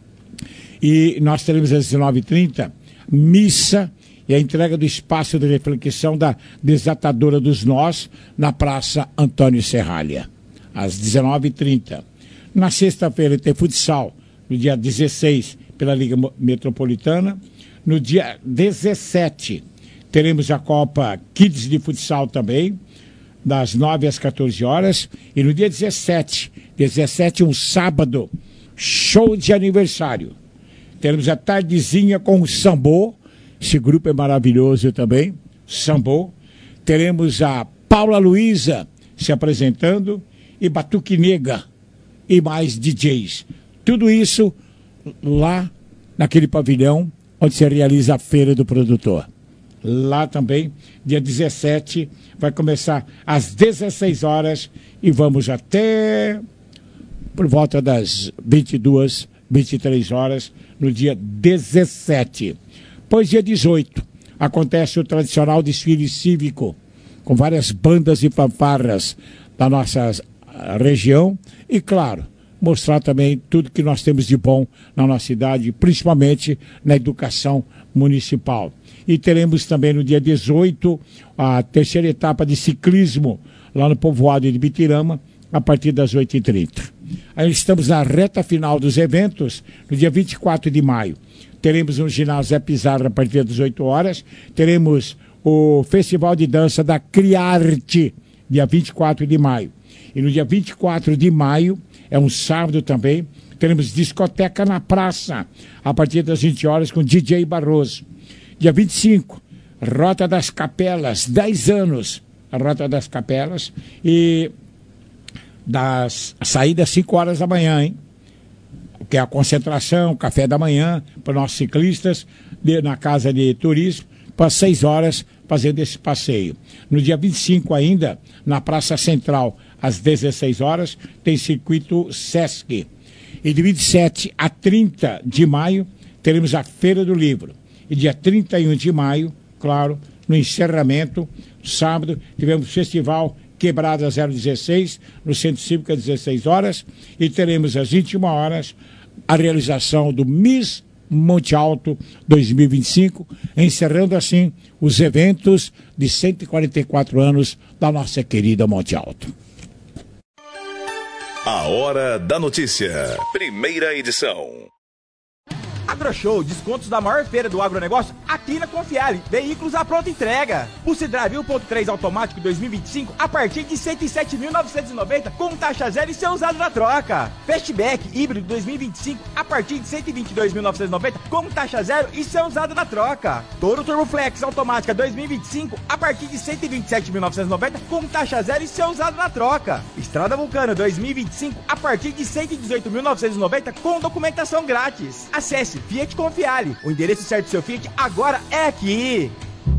Speaker 2: E nós teremos às 19h30 missa e a entrega do espaço de reflexão da Desatadora dos Nós na Praça Antônio Serralha, às 19h30. Na sexta-feira tem futsal, no dia 16, pela Liga Metropolitana. No dia 17, teremos a Copa Kids de Futsal também, das 9 às 14 horas. E no dia 17, um sábado, show de aniversário. Teremos a tardezinha com o Sambô. Esse grupo é maravilhoso também, Sambô. Teremos a Paula Luiza se apresentando e Batuque Nega e mais DJs. Tudo isso lá naquele pavilhão onde se realiza a Feira do Produtor. Lá também, dia 17, vai começar às 16 horas e vamos até por volta das 22, 23 horas, no dia 17. Pois dia 18, acontece o tradicional desfile cívico, com várias bandas e fanfarras da nossa região e, claro, mostrar também tudo que nós temos de bom na nossa cidade, principalmente na educação municipal. E teremos também no dia 18 a terceira etapa de ciclismo lá no povoado de Bitirama, a partir das 8h30. Aí estamos na reta final dos eventos, no dia 24 de maio. Teremos no ginásio Zé Pizarro a partir das 8 horas. Teremos o Festival de Dança da Criarte, dia 24 de maio. E no dia 24 de maio, é um sábado também, teremos discoteca na praça, a partir das 20 horas com DJ Barroso. Dia 25, Rota das Capelas, 10 anos, a Rota das Capelas, e a saída às 5 horas da manhã, hein? Que é a concentração, café da manhã, para nossos ciclistas, na Casa de Turismo, para 6 horas, fazendo esse passeio. No dia 25 ainda, na Praça Central, às 16 horas, tem circuito Sesc. E de 27 a 30 de maio, teremos a Feira do Livro. E dia 31 de maio, claro, no encerramento, sábado, tivemos o Festival Quebrada 016, no Centro Cívico, às 16 horas. E teremos às 21 horas a realização do Miss Monte Alto 2025, encerrando assim os eventos de 144 anos da nossa querida Monte Alto.
Speaker 6: A Hora da Notícia. Primeira edição.
Speaker 8: AgroShow, descontos da maior feira do agronegócio aqui na Confiale. Veículos à pronta entrega. Pulse Drive 1.3 automático 2025 a partir de 107.990 com taxa zero e seu usado na troca. Fastback híbrido 2025 a partir de 122.990 com taxa zero e seu usado na troca. Toro Turboflex automática 2025 a partir de 127.990 com taxa zero e seu usado na troca. Estrada Vulcano 2025 a partir de 118.990 com documentação grátis. Acesse Fiat Confiale. O endereço certo do seu Fiat agora é aqui.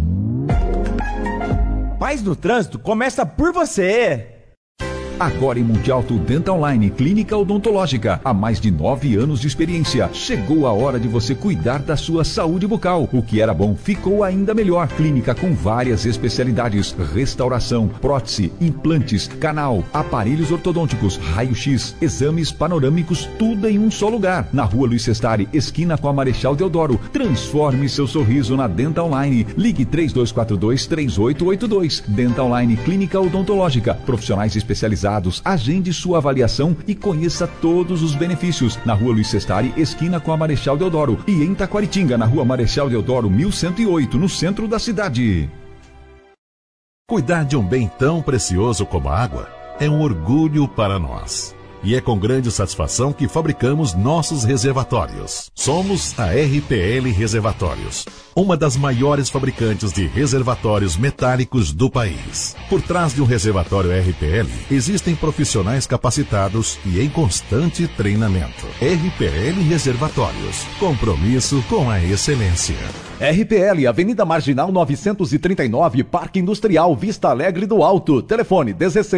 Speaker 8: Paz no trânsito começa por você.
Speaker 4: Agora em Monte Alto Dental Line, clínica odontológica, há mais de 9 anos de experiência. Chegou a hora de você cuidar da sua saúde bucal. O que era bom ficou ainda melhor. Clínica com várias especialidades: restauração, prótese, implantes, canal, aparelhos ortodônticos, raio-x, exames panorâmicos, tudo em um só lugar. Na Rua Luiz Sestari, esquina com a Marechal Deodoro. Transforme seu sorriso na Dental Line. Ligue 3242-3882. Dental Line, clínica odontológica. Profissionais especializados. Agende sua avaliação e conheça todos os benefícios. Na Rua Luiz Sestari, esquina com a Marechal Deodoro. E em Taquaritinga, na Rua Marechal Deodoro 1108, no centro da cidade.
Speaker 15: Cuidar de um bem tão precioso como a água é um orgulho para nós. E é com grande satisfação que fabricamos nossos reservatórios. Somos a RPL Reservatórios, uma das maiores fabricantes de reservatórios metálicos do país. Por trás de um reservatório RPL, existem profissionais capacitados e em constante treinamento. RPL Reservatórios, compromisso com a excelência.
Speaker 13: RPL, Avenida Marginal 939, Parque Industrial Vista Alegre do Alto. Telefone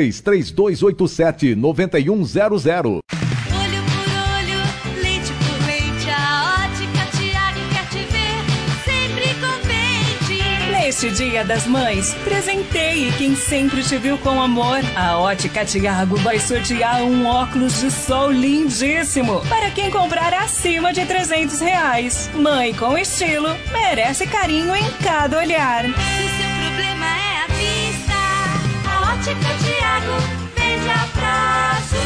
Speaker 13: 16-3287-9100.
Speaker 3: Olho por olho, leite por leite, a Ótica Tiago quer te ver sempre contente.
Speaker 12: Neste Dia das Mães, presenteie quem sempre te viu com amor. A Ótica Tiago vai sortear um óculos de sol lindíssimo para quem comprar acima de R$300. Mãe com estilo merece carinho em cada olhar.
Speaker 3: Se o seu problema é a vista, a Ótica Tiago vende a prazo.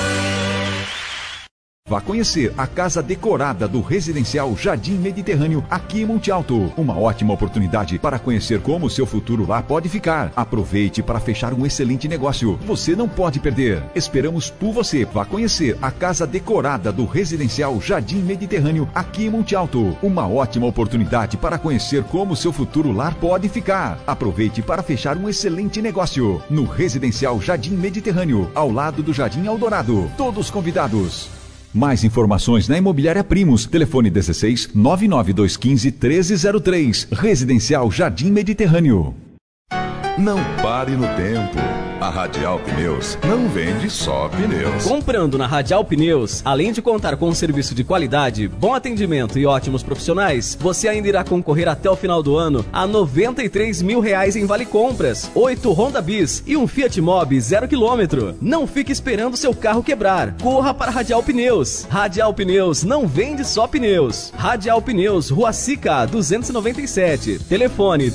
Speaker 4: Vá conhecer a casa decorada do Residencial Jardim Mediterrâneo aqui em Monte Alto. Uma ótima oportunidade para conhecer como o seu futuro lá pode ficar. Aproveite para fechar um excelente negócio. Você não pode perder. Esperamos por você. Vá conhecer a casa decorada do Residencial Jardim Mediterrâneo aqui em Monte Alto. Uma ótima oportunidade para conhecer como o seu futuro lar pode ficar. Aproveite para fechar um excelente negócio. No Residencial Jardim Mediterrâneo, ao lado do Jardim Eldorado. Todos convidados. Mais informações na Imobiliária Primos. Telefone 16 99215 1303. Residencial Jardim Mediterrâneo.
Speaker 6: Não pare no tempo. A Radial Pneus não vende só pneus.
Speaker 10: Comprando na Radial Pneus, além de contar com um serviço de qualidade, bom atendimento e ótimos profissionais, você ainda irá concorrer até o final do ano a R$93 mil em Vale Compras, 8 Honda Bis e um Fiat Mobi 0 km. Não fique esperando seu carro quebrar. Corra para a Radial Pneus. Radial Pneus não vende só pneus. Radial Pneus, Rua Sica 297. Telefone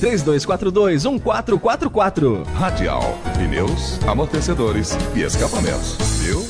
Speaker 10: 3242-1444.
Speaker 6: Radial Pneus, amortecedores e escapamentos, viu?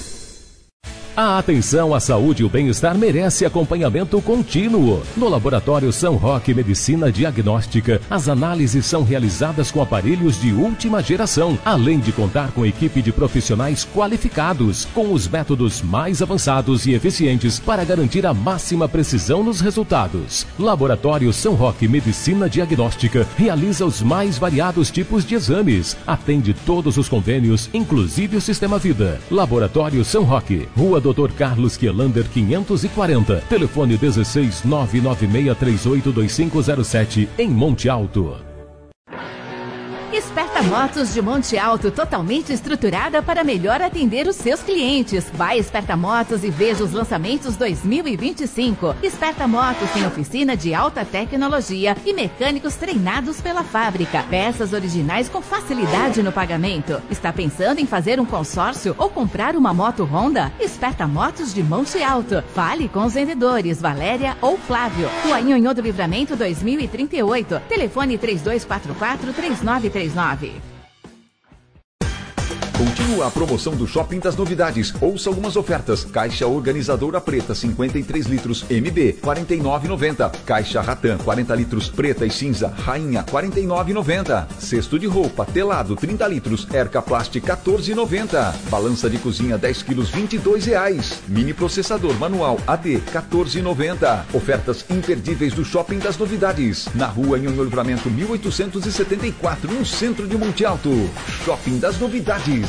Speaker 5: A atenção à saúde e o bem-estar merece acompanhamento contínuo. No Laboratório São Roque Medicina Diagnóstica, as análises são realizadas com aparelhos de última geração, além de contar com equipe de profissionais qualificados, com os métodos mais avançados e eficientes para garantir a máxima precisão nos resultados. Laboratório São Roque Medicina Diagnóstica realiza os mais variados tipos de exames, atende todos os convênios, inclusive o Sistema Vida. Laboratório São Roque, Rua Dr. Carlos Quielander 540, telefone 16 996382507, em Monte Alto.
Speaker 16: Esperta Motos de Monte Alto, totalmente estruturada para melhor atender os seus clientes. Vai Esperta Motos e veja os lançamentos 2025. Esperta Motos tem oficina de alta tecnologia e mecânicos treinados pela fábrica. Peças originais com facilidade no pagamento. Está pensando em fazer um consórcio ou comprar uma moto Honda? Esperta Motos de Monte Alto. Fale com os vendedores Valéria ou Flávio. Rua Nhonhô do Livramento 2038. Telefone 3244-3939.
Speaker 4: Continua a promoção do Shopping das Novidades. Ouça algumas ofertas. Caixa organizadora preta 53 litros MB 49,90. Caixa Ratan 40 litros preta e cinza Rainha 49,90. Cesto de roupa telado 30 litros Erca Plast 14,90. Balança de cozinha 10 quilos R$22. Mini processador manual AD 14,90. Ofertas imperdíveis do Shopping das Novidades. Na rua Nhonhô Livramento 1874, no centro de Monte Alto. Shopping das Novidades.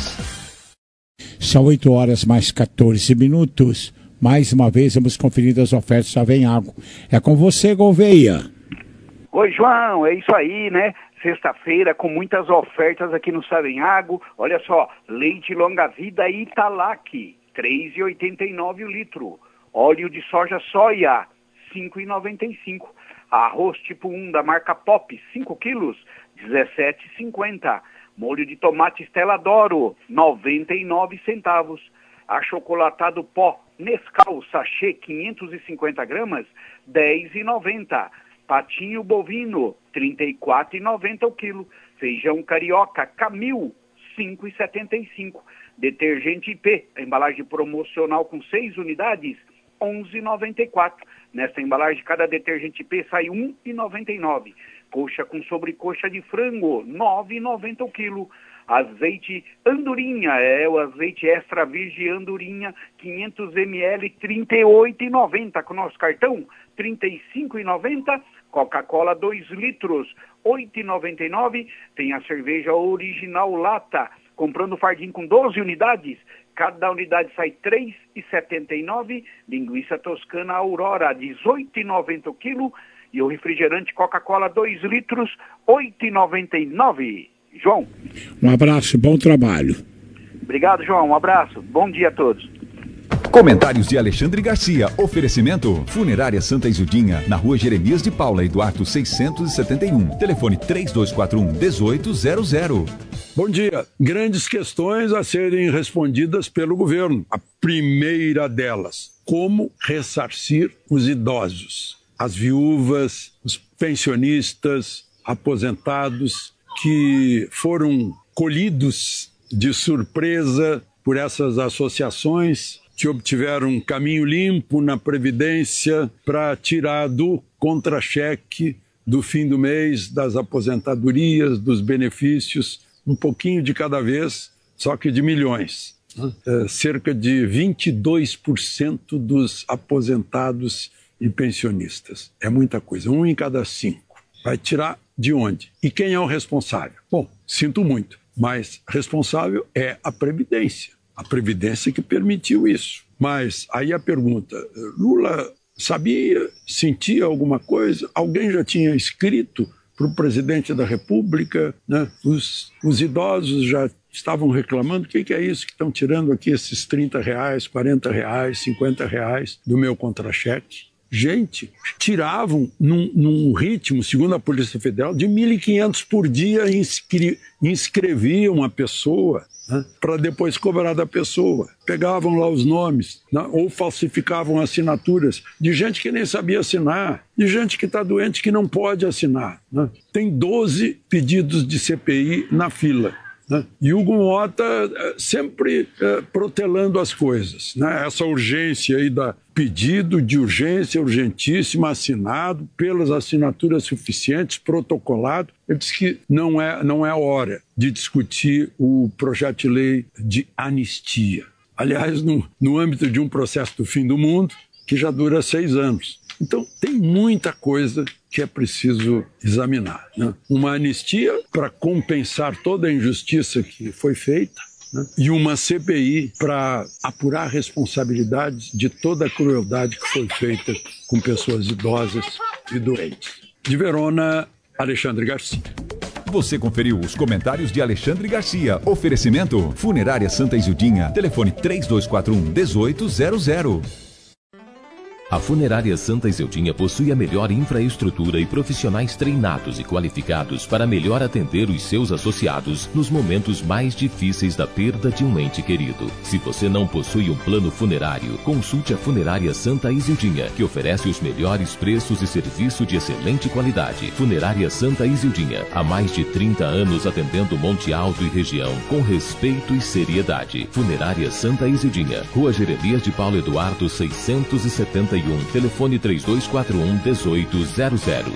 Speaker 2: São 8 horas mais 14 minutos. Mais uma vez vamos conferir as ofertas da Savenhago. É com você, Gouveia.
Speaker 9: Oi, João, é isso aí, né? Sexta-feira com muitas ofertas aqui no Savenhago. Olha só, leite longa-vida Italac, R$3,89 o litro. Óleo de soja soia, R$5,95. Arroz tipo 1 da marca Pop, 5 quilos, R$17,50. Molho de tomate Stella D'Oro, 99 centavos. Achocolatado pó Nescau sachê 550 gramas, R$10,90. Patinho bovino, R$34,90 o quilo. Feijão carioca Camil, R$5,75. Detergente IP, a embalagem promocional com 6 unidades, R$11,94. Nesta embalagem, cada detergente IP sai R$1,99. Coxa com sobrecoxa de frango, R$9,90 o quilo. Azeite Andorinha, o azeite extra virgem Andorinha, 500 ml, R$38,90. Com nosso cartão, R$35,90. Coca-Cola 2 litros, R$8,99. Tem a cerveja original lata, comprando fardinho com 12 unidades, cada unidade sai R$3,79. Linguiça toscana Aurora, R$18,90 o quilo. E o refrigerante Coca-Cola 2 litros, R$8,99. João.
Speaker 2: Um abraço, bom trabalho.
Speaker 9: Obrigado, João. Um abraço. Bom dia a todos.
Speaker 4: Comentários de Alexandre Garcia. Oferecimento Funerária Santa Isildinha, na rua Jeremias de Paula e Duarte 671. Telefone 3241-1800.
Speaker 17: Bom dia. Grandes questões a serem respondidas pelo governo. A primeira delas, como ressarcir os idosos, as viúvas, os pensionistas, aposentados que foram colhidos de surpresa por essas associações que obtiveram um caminho limpo na Previdência para tirar do contra-cheque do fim do mês, das aposentadorias, dos benefícios, um pouquinho de cada vez, só que de milhões. Cerca de 22% dos aposentados e pensionistas. É muita coisa, 1 em cada 5. Vai tirar de onde? E quem é o responsável? Bom, sinto muito, mas responsável é a Previdência. A Previdência que permitiu isso. Mas aí a pergunta, Lula sabia, sentia alguma coisa? Alguém já tinha escrito para o presidente da República, né? Os idosos já estavam reclamando, o que é isso que estão tirando aqui esses R$30, R$40, R$50 do meu contra-cheque? Gente, tiravam num ritmo, segundo a Polícia Federal, de 1.500 por dia, inscreviam a pessoa, né, para depois cobrar da pessoa. Pegavam lá os nomes, né, ou falsificavam assinaturas de gente que nem sabia assinar, de gente que está doente que não pode assinar. Né. Tem 12 pedidos de CPI na fila. Né? E Hugo Mota sempre protelando as coisas, né? Essa urgência aí da pedido de urgência, urgentíssima, assinado, pelas assinaturas suficientes, protocolado. Ele disse que não é hora de discutir o projeto de lei de anistia. Aliás, no âmbito de um processo do fim do mundo, que já dura 6 anos. Então, tem muita coisa que é preciso examinar, né? Uma anistia para compensar toda a injustiça que foi feita, né? E uma CPI para apurar responsabilidades de toda a crueldade que foi feita com pessoas idosas e doentes. De Verona, Alexandre Garcia.
Speaker 4: Você conferiu os comentários de Alexandre Garcia. Oferecimento Funerária Santa Isildinha. Telefone 3241-1800.
Speaker 5: A Funerária Santa Izildinha possui a melhor infraestrutura e profissionais treinados e qualificados para melhor atender os seus associados nos momentos mais difíceis da perda de um ente querido. Se você não possui um plano funerário, consulte a Funerária Santa Izildinha, que oferece os melhores preços e serviço de excelente qualidade. Funerária Santa Izildinha, há mais de 30 anos atendendo Monte Alto e região com respeito e seriedade. Funerária Santa Izildinha, Rua Jeremias de Paulo Eduardo 671, telefone 3241-1800.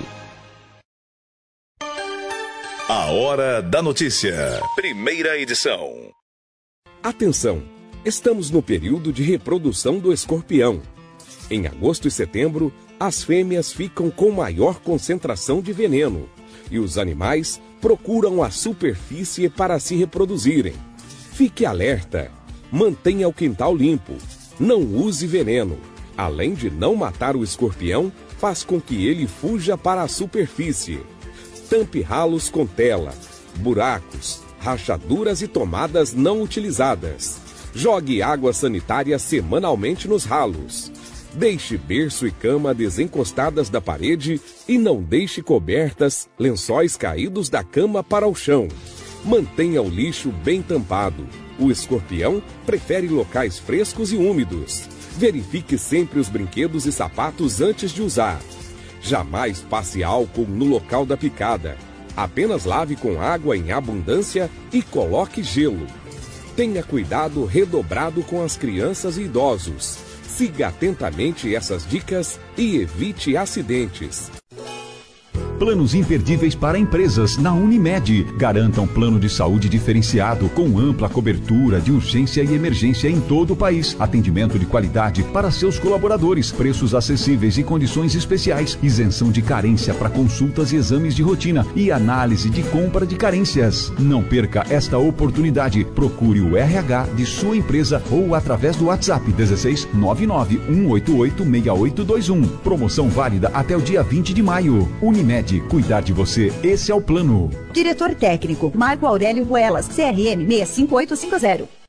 Speaker 6: A Hora da Notícia, primeira edição.
Speaker 18: Atenção! Estamos no período de reprodução do escorpião. Em agosto e setembro, as fêmeas ficam com maior concentração de veneno e os animais procuram a superfície para se reproduzirem. Fique alerta! Mantenha o quintal limpo. Não use veneno. Além de não matar o escorpião, faz com que ele fuja para a superfície. Tampe ralos com tela, buracos, rachaduras e tomadas não utilizadas. Jogue água sanitária semanalmente nos ralos. Deixe berço e cama desencostadas da parede e não deixe cobertas, lençóis caídos da cama para o chão. Mantenha o lixo bem tampado. O escorpião prefere locais frescos e úmidos. Verifique sempre os brinquedos e sapatos antes de usar. Jamais passe álcool no local da picada. Apenas lave com água em abundância e coloque gelo. Tenha cuidado redobrado com as crianças e idosos. Siga atentamente essas dicas e evite acidentes.
Speaker 1: Planos imperdíveis para empresas na Unimed. Garanta um plano de saúde diferenciado com ampla cobertura de urgência e emergência em todo o país. Atendimento de qualidade para seus colaboradores. Preços acessíveis e condições especiais. Isenção de carência para consultas e exames de rotina e análise de compra de carências. Não perca esta oportunidade. Procure o RH de sua empresa ou através do WhatsApp 16 99 188 6821. Promoção válida até o dia 20 de maio. Unimed. Cuidar de você, esse é o plano.
Speaker 19: Diretor técnico, Marco Aurélio Ruelas, CRM 65850.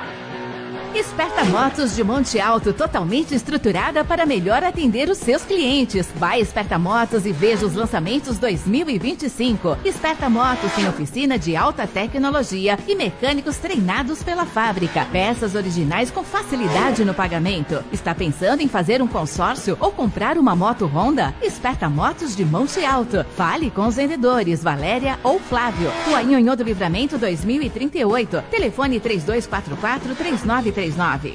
Speaker 16: Esperta Motos de Monte Alto, totalmente estruturada para melhor atender os seus clientes. Vai Esperta Motos e veja os lançamentos 2025. Esperta Motos tem oficina de alta tecnologia e mecânicos treinados pela fábrica. Peças originais com facilidade no pagamento. Está pensando em fazer um consórcio ou comprar uma moto Honda? Esperta Motos de Monte Alto. Fale com os vendedores Valéria ou Flávio. Rua Nhonhô do Livramento 2038. Telefone 3244-3939.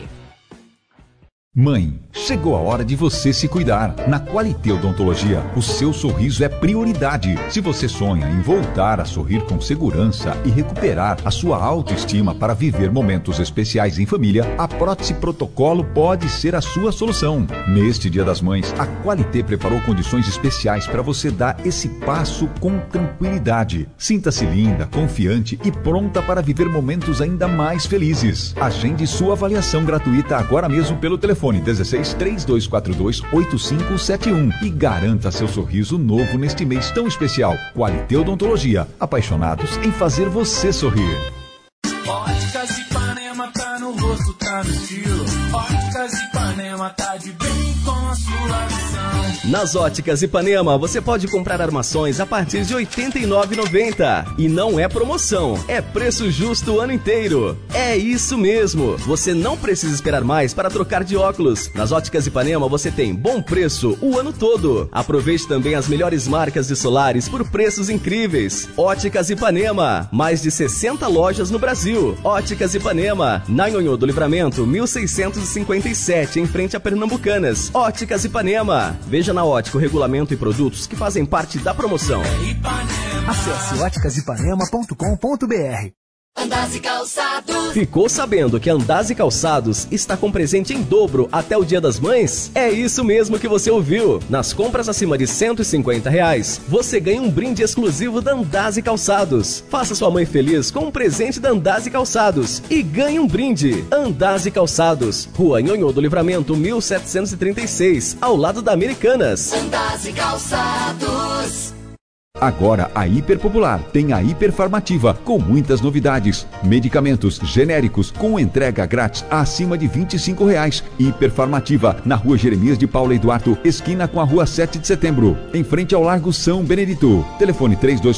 Speaker 1: Mãe, chegou a hora de você se cuidar. Na Qualité Odontologia, o seu sorriso é prioridade. Se você sonha em voltar a sorrir com segurança e recuperar a sua autoestima para viver momentos especiais em família, a prótese protocolo pode ser a sua solução. Neste Dia das Mães, a Qualité preparou condições especiais para você dar esse passo com tranquilidade. Sinta-se linda, confiante e pronta para viver momentos ainda mais felizes. Agende sua avaliação gratuita agora mesmo pelo telefone 16 3242 8571 e garanta seu sorriso novo neste mês tão especial. Qualité Odontologia, apaixonados em fazer você sorrir.
Speaker 7: Óticas Ipanema tá no rosto, tá no estilo. Óticas Ipanema tá de bem com a sua visão.
Speaker 10: Nas Óticas Ipanema, você pode comprar armações a partir de R$ 89,90. E não é promoção, é preço justo o ano inteiro. É isso mesmo, você não precisa esperar mais para trocar de óculos. Nas Óticas Ipanema você tem bom preço o ano todo. Aproveite também as melhores marcas de solares por preços incríveis. Óticas Ipanema, mais de 60 lojas no Brasil. Óticas Ipanema, na Nhonhô do Livramento, 1657, em frente a Pernambucanas. Óticas Ipanema. Veja na Ótica o regulamento e produtos que fazem parte da promoção.
Speaker 14: Acesse óticasipanema.com.br.
Speaker 3: Andazi Calçados.
Speaker 10: Ficou sabendo que Andazi Calçados está com presente em dobro até o Dia das Mães? É isso mesmo que você ouviu. Nas compras acima de R$ 150, você ganha um brinde exclusivo da Andazi Calçados. Faça sua mãe feliz com um presente da Andazi Calçados e ganhe um brinde. Andazi Calçados, Rua Nhonhô do Livramento 1736, ao lado da Americanas.
Speaker 3: Andazi Calçados.
Speaker 4: Agora a Hiperpopular tem a Hiperfarmativa com muitas novidades. Medicamentos genéricos com entrega grátis acima de R$25. Hiperfarmativa na Rua Jeremias de Paula Eduardo, esquina com a Rua 7 de Setembro, em frente ao Largo São Benedito. Telefone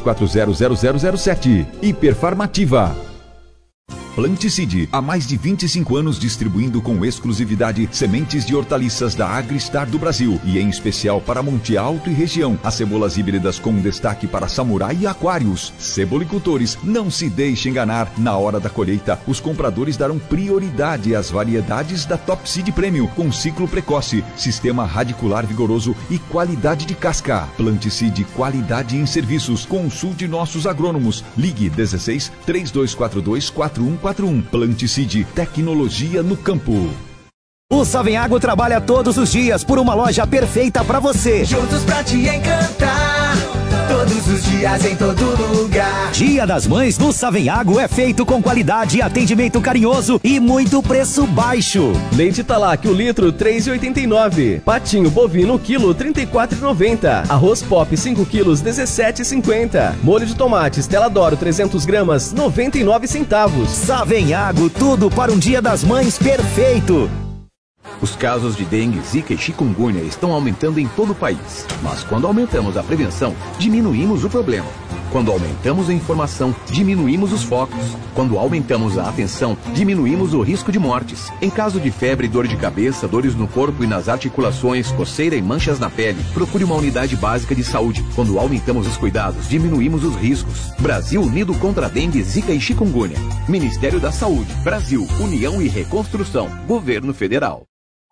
Speaker 4: 32400007. Hiperfarmativa. Planticide, há mais de 25 anos distribuindo com exclusividade sementes de hortaliças da Agristar do Brasil e em especial para Monte Alto e região. As cebolas híbridas com destaque para Samurai e Aquários. Cebolicultores, não se deixe enganar. Na hora da colheita, os compradores darão prioridade às variedades da Top Seed Premium com ciclo precoce, sistema radicular vigoroso e qualidade de casca. Planticide, qualidade em serviços. Consulte nossos agrônomos. Ligue 16 3242 4141. Planticide, tecnologia no campo.
Speaker 14: O Savenhago trabalha todos os dias por uma loja perfeita pra você.
Speaker 7: Juntos pra te encantar, todos os dias em todo lugar.
Speaker 14: Dia das Mães no Savenhago é feito com qualidade, atendimento carinhoso e muito preço baixo.
Speaker 10: Leite Talac, o litro, R$ 3,89. Patinho bovino, quilo, R$ 34,90. Arroz Pop, 5 quilos, R$ 17,50. Molho de tomate Stella D'Oro, 300 gramas, 99 centavos.
Speaker 14: Savenhago, tudo para um Dia das Mães perfeito.
Speaker 20: Os casos de dengue, zika e chikungunya estão aumentando em todo o país. Mas quando aumentamos a prevenção, diminuímos o problema. Quando aumentamos a informação, diminuímos os focos. Quando aumentamos a atenção, diminuímos o risco de mortes. Em caso de febre, dor de cabeça, dores no corpo e nas articulações, coceira e manchas na pele, procure uma unidade básica de saúde. Quando aumentamos os cuidados, diminuímos os riscos. Brasil unido contra a dengue, zika e chikungunya. Ministério da Saúde, Brasil, União e Reconstrução, Governo Federal.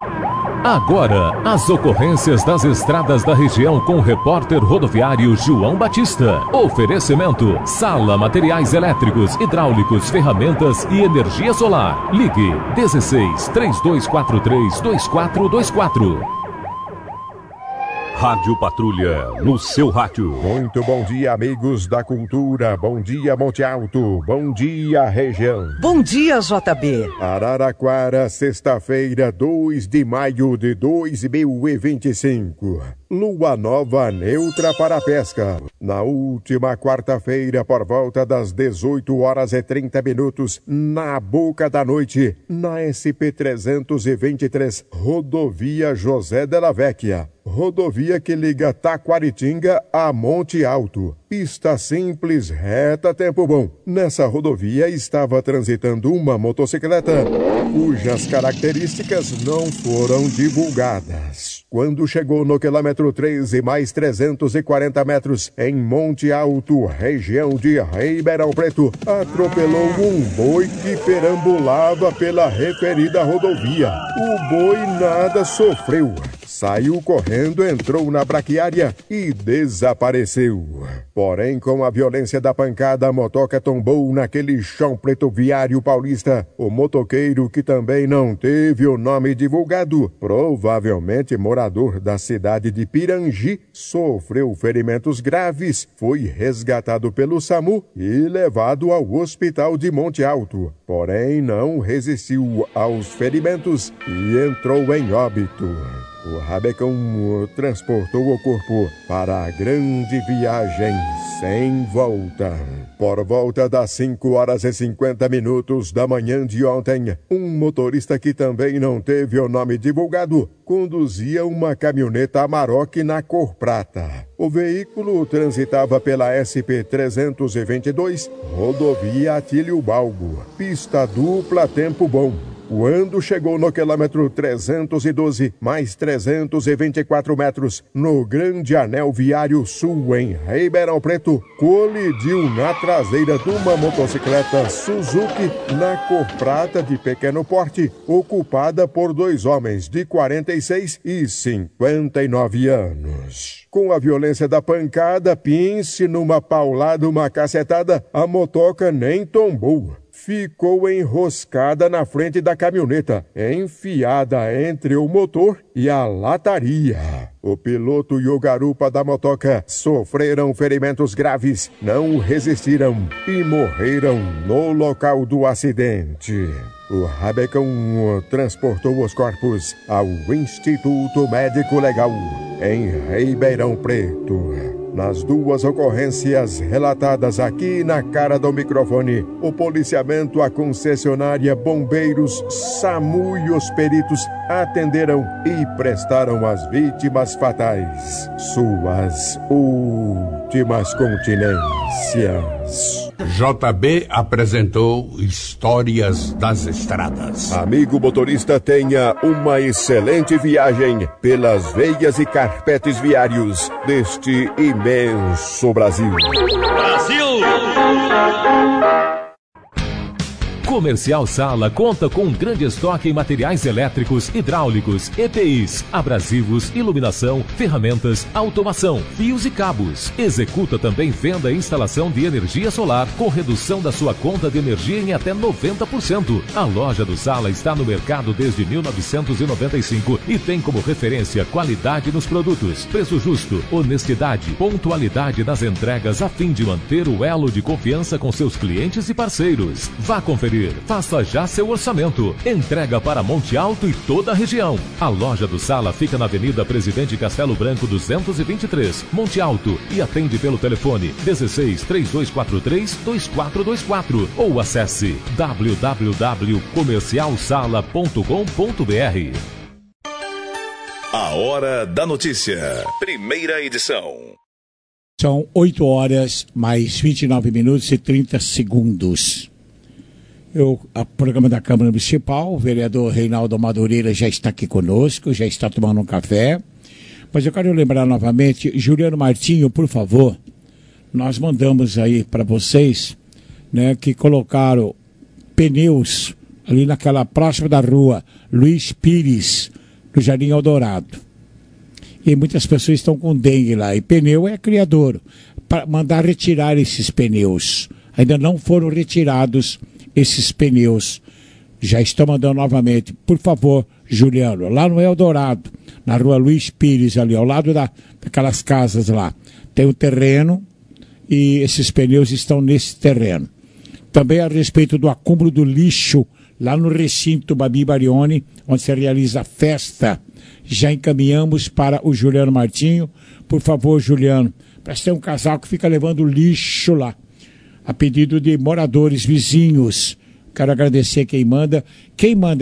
Speaker 5: Agora, as ocorrências das estradas da região com o repórter rodoviário João Batista. Oferecimento: Sala Materiais Elétricos, Hidráulicos, Ferramentas e Energia Solar. Ligue 16 3243 2424.
Speaker 21: Rádio Patrulha, no seu rádio.
Speaker 22: Muito bom dia, amigos da cultura. Bom dia, Monte Alto. Bom dia, região.
Speaker 23: Bom dia, JB.
Speaker 22: Araraquara, sexta-feira, 2 de maio de 2025. Lua nova neutra para a pesca. Na última quarta-feira, por volta das 18h30, na boca da noite, na SP-323, rodovia José de la Vecchia. Rodovia que liga Taquaritinga a Monte Alto. Pista simples, reta, tempo bom. Nessa rodovia estava transitando uma motocicleta cujas características não foram divulgadas. Quando chegou no quilômetro 13 mais 340 metros em Monte Alto, região de Ribeirão Preto, atropelou um boi que perambulava pela referida rodovia. O boi nada sofreu. Saiu correndo, entrou na braquiária e desapareceu. Porém, com a violência da pancada, a motoca tombou naquele chão preto viário paulista. O motoqueiro, que também não teve o nome divulgado, provavelmente morador da cidade de Pirangi, sofreu ferimentos graves, foi resgatado pelo SAMU e levado ao hospital de Monte Alto. Porém, não resistiu aos ferimentos e entrou em óbito. O Rabecão transportou o corpo para a grande viagem sem volta. Por volta das 5h50 da manhã de ontem, um motorista que também não teve o nome divulgado conduzia uma caminhoneta Amarok na cor prata. O veículo transitava pela SP-322, rodovia Atílio Balbo, pista dupla, tempo bom. Quando chegou no quilômetro 312, mais 324 metros, no Grande Anel Viário Sul, em Ribeirão Preto, colidiu na traseira de uma motocicleta Suzuki na cor prata de pequeno porte, ocupada por dois homens de 46 e 59 anos. Com a violência da pancada, pince numa paulada, uma cacetada, a motoca nem tombou. Ficou enroscada na frente da caminhoneta, enfiada entre o motor e a lataria. O piloto e o garupa da motoca sofreram ferimentos graves, não resistiram e morreram no local do acidente. O Rabecão transportou os corpos ao Instituto Médico Legal, em Ribeirão Preto. Nas duas ocorrências relatadas aqui na cara do microfone, o policiamento, a concessionária, bombeiros, SAMU e os peritos atenderam e prestaram às vítimas fatais suas últimas continências.
Speaker 8: JB apresentou Histórias das Estradas.
Speaker 22: Amigo motorista, tenha uma excelente viagem pelas veias e carpetes viários deste imenso Brasil.
Speaker 5: Brasil! Comercial Sala conta com um grande estoque em materiais elétricos, hidráulicos, EPIs, abrasivos, iluminação, ferramentas, automação, fios e cabos. Executa também venda e instalação de energia solar com redução da sua conta de energia em até 90%. A loja do Sala está no mercado desde 1995 e tem como referência qualidade nos produtos, preço justo, honestidade, pontualidade nas entregas a fim de manter o elo de confiança com seus clientes e parceiros. Vá conferir. Faça já seu orçamento. Entrega para Monte Alto e toda a região. A loja do Sala fica na Avenida Presidente Castelo Branco 223, Monte Alto, e atende pelo telefone 16 3243 2424 ou acesse www.comercialsala.com.br.
Speaker 6: A Hora da Notícia. Primeira edição.
Speaker 2: São 8 horas mais 29 minutos e 30 segundos. O programa da Câmara Municipal, o vereador Reinaldo Madureira já está aqui conosco, já está tomando um café. Mas eu quero lembrar novamente, Juliano Martinho, por favor, nós mandamos aí para vocês, né, que colocaram pneus ali naquela próxima da rua Luiz Pires, no Jardim Eldorado. E muitas pessoas estão com dengue lá, e pneu é criador. Para mandar retirar esses pneus. Ainda não foram retirados esses pneus. Já estão mandando novamente. Por favor, Juliano, lá no Eldorado, na rua Luiz Pires, ali ao lado daquelas casas lá, tem um terreno e esses pneus estão nesse terreno. Também a respeito do acúmulo do lixo lá no recinto Babi Barioni, onde se realiza a festa, já encaminhamos para o Juliano Martinho. Por favor, Juliano, parece ter um casal que fica levando lixo lá, a pedido de moradores, vizinhos. Quero agradecer quem manda. Quem manda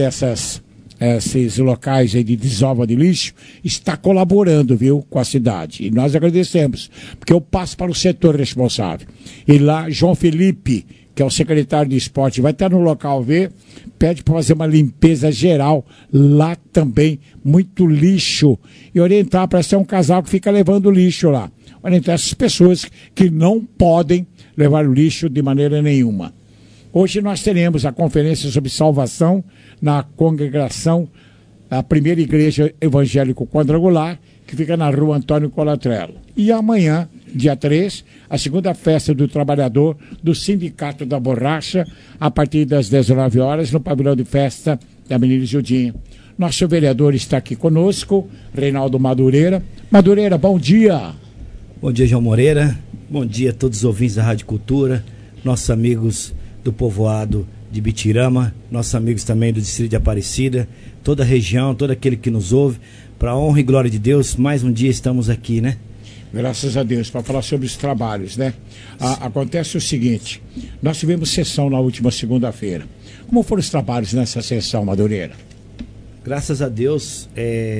Speaker 2: esses locais aí de desova de lixo está colaborando, viu, com a cidade. E nós agradecemos, porque eu passo para o setor responsável. E lá, João Felipe, que é o secretário de esporte, vai estar no local ver, pede para fazer uma limpeza geral. Lá também, muito lixo. E orientar para ser um casal que fica levando lixo lá. Orientar essas pessoas que não podem levar o lixo de maneira nenhuma. Hoje nós teremos a conferência sobre salvação na congregação, a primeira igreja evangélico quadrangular, que fica na rua Antônio Colatrello. E amanhã, dia 3, a segunda festa do trabalhador do Sindicato da Borracha, a partir das 19 horas, no pavilhão de festa da Avenida Judinha. Nosso vereador está aqui conosco, Reinaldo Madureira. Madureira, bom dia.
Speaker 11: Bom dia, João Moreira. Bom dia a todos os ouvintes da Rádio Cultura, nossos amigos do povoado de Bitirama, nossos amigos também do Distrito de Aparecida, toda a região, todo aquele que nos ouve. Para a honra e glória de Deus, mais um dia estamos aqui, né?
Speaker 2: Graças a Deus, para falar sobre os trabalhos, né? Acontece o seguinte, nós tivemos sessão na última segunda-feira. Como foram os trabalhos nessa sessão, Madureira?
Speaker 11: Graças a Deus,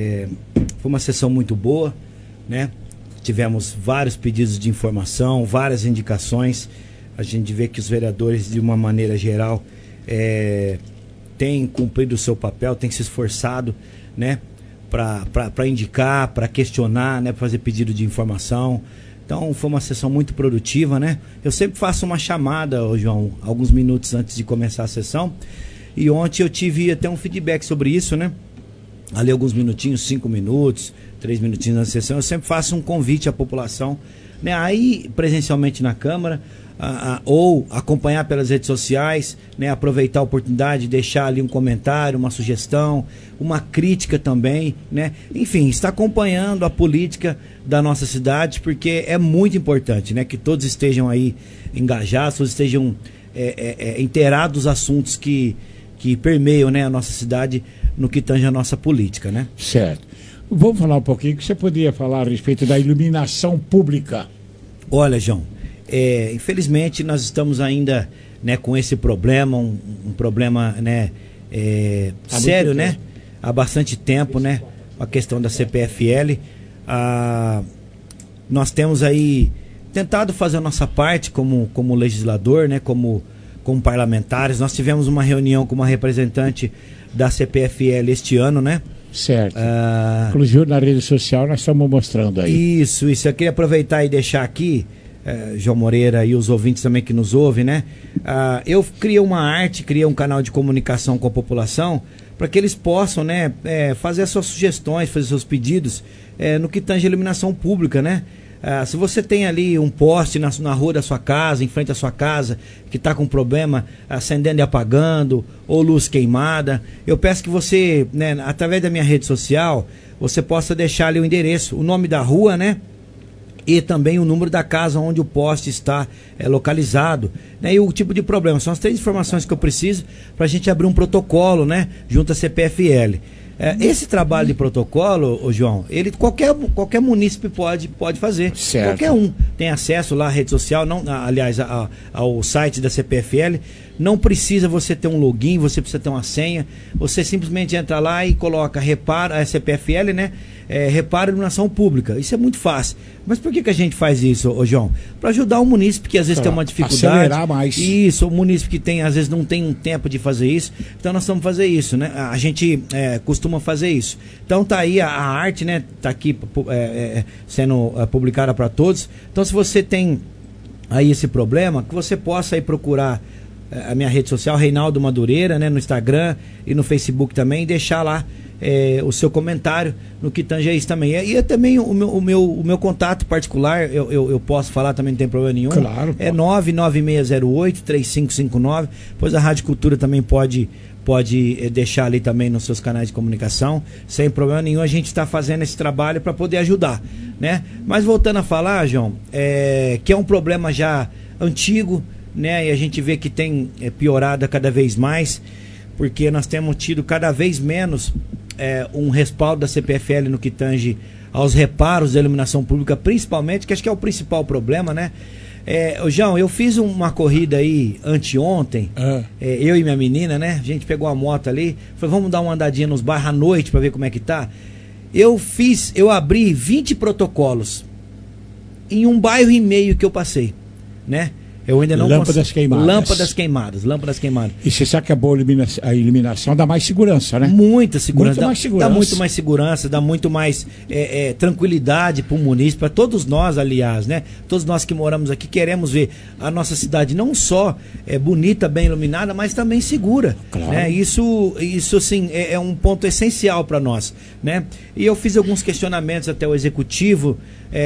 Speaker 11: foi uma sessão muito boa, né? Tivemos vários pedidos de informação, várias indicações. A gente vê que os vereadores, de uma maneira geral, têm cumprido o seu papel, têm se esforçado, né, para indicar, para questionar, né, para fazer pedido de informação. Então foi uma sessão muito produtiva, né? Eu sempre faço uma chamada, João, alguns minutos antes de começar a sessão. E ontem eu tive até um feedback sobre isso, né? Ali alguns minutinhos, 5 minutos, 3 minutinhos na sessão, eu sempre faço um convite à população, né, aí presencialmente na Câmara, ou acompanhar pelas redes sociais, né, aproveitar a oportunidade, deixar ali um comentário, uma sugestão, uma crítica também, né, enfim, está acompanhando a política da nossa cidade, porque é muito importante, né, que todos estejam aí engajados, todos estejam inteirados dos assuntos que permeiam, né, a nossa cidade no que tange a nossa política, né?
Speaker 2: Certo. Vamos falar um pouquinho, que você poderia falar a respeito da iluminação pública.
Speaker 11: Olha, João, infelizmente nós estamos ainda, né, com esse problema, um problema, né, sério, né? Há bastante tempo, né? A questão da CPFL. Nós temos aí tentado fazer a nossa parte como legislador, né? Como parlamentares. Nós tivemos uma reunião com uma representante da CPFL este ano, né?
Speaker 2: Certo. Inclusive na rede social nós estamos mostrando aí.
Speaker 11: Isso. Eu queria aproveitar e deixar aqui, João Moreira e os ouvintes também que nos ouvem, né? Eu criei uma arte, criei um canal de comunicação com a população para que eles possam, né, fazer as suas sugestões, fazer seus pedidos no que tange a iluminação pública, né? Se você tem ali um poste na rua da sua casa, em frente à sua casa, que está com problema, acendendo e apagando, ou luz queimada, eu peço que você, né, através da minha rede social, você possa deixar ali o endereço, o nome da rua, né? E também o número da casa onde o poste está localizado, né? E o tipo de problema. São as 3 informações que eu preciso para a gente abrir um protocolo, né, junto à CPFL. Esse trabalho de protocolo, João, ele qualquer munícipe pode fazer.
Speaker 2: Certo.
Speaker 11: Qualquer um tem acesso lá à rede social, aliás, ao site da CPFL. Não precisa você ter um login, você precisa ter uma senha. Você simplesmente entra lá e coloca repara a CPFL, né? Repara a iluminação pública. Isso é muito fácil. Mas por que a gente faz isso, João? Para ajudar o munícipe que às vezes tem uma dificuldade.
Speaker 2: Acelerar mais.
Speaker 11: Isso, o munícipe que às vezes não tem tempo de fazer isso. Então nós vamos fazer isso, né? A gente costuma fazer isso. Então tá aí a arte, né? Tá aqui sendo publicada para todos. Então se você tem aí esse problema, que você possa aí procurar a minha rede social, Reinaldo Madureira, né, no Instagram e no Facebook também, e deixar lá o seu comentário no que tange a isso também. E também o meu contato particular, eu posso falar também, não tem problema nenhum.
Speaker 2: Claro.
Speaker 11: É 99608-3559. Pois a Rádio Cultura também pode deixar ali também nos seus canais de comunicação, sem problema nenhum. A gente está fazendo esse trabalho para poder ajudar, né? Mas voltando a falar, João, que é um problema já antigo, né? E a gente vê que tem piorado cada vez mais, porque nós temos tido cada vez menos um respaldo da CPFL no que tange aos reparos da iluminação pública, principalmente, que acho que é o principal problema, né? João, eu fiz uma corrida aí anteontem, eu e minha menina, né? A gente pegou a moto ali, falou, vamos dar uma andadinha nos bairros à noite para ver como é que tá. Eu abri 20 protocolos em um bairro e meio que eu passei, né? Eu ainda não
Speaker 2: Lâmpadas queimadas.
Speaker 11: Lâmpadas queimadas.
Speaker 2: E você sabe que a boa iluminação dá mais segurança, né?
Speaker 11: Muita segurança.
Speaker 2: Mais segurança.
Speaker 11: Dá muito mais segurança, dá muito mais tranquilidade para o munícipe, para todos nós, aliás, né? Todos nós que moramos aqui queremos ver a nossa cidade não só bonita, bem iluminada, mas também segura.
Speaker 2: Claro.
Speaker 11: Né? Isso assim, é um ponto essencial para nós, né? E eu fiz alguns questionamentos até o executivo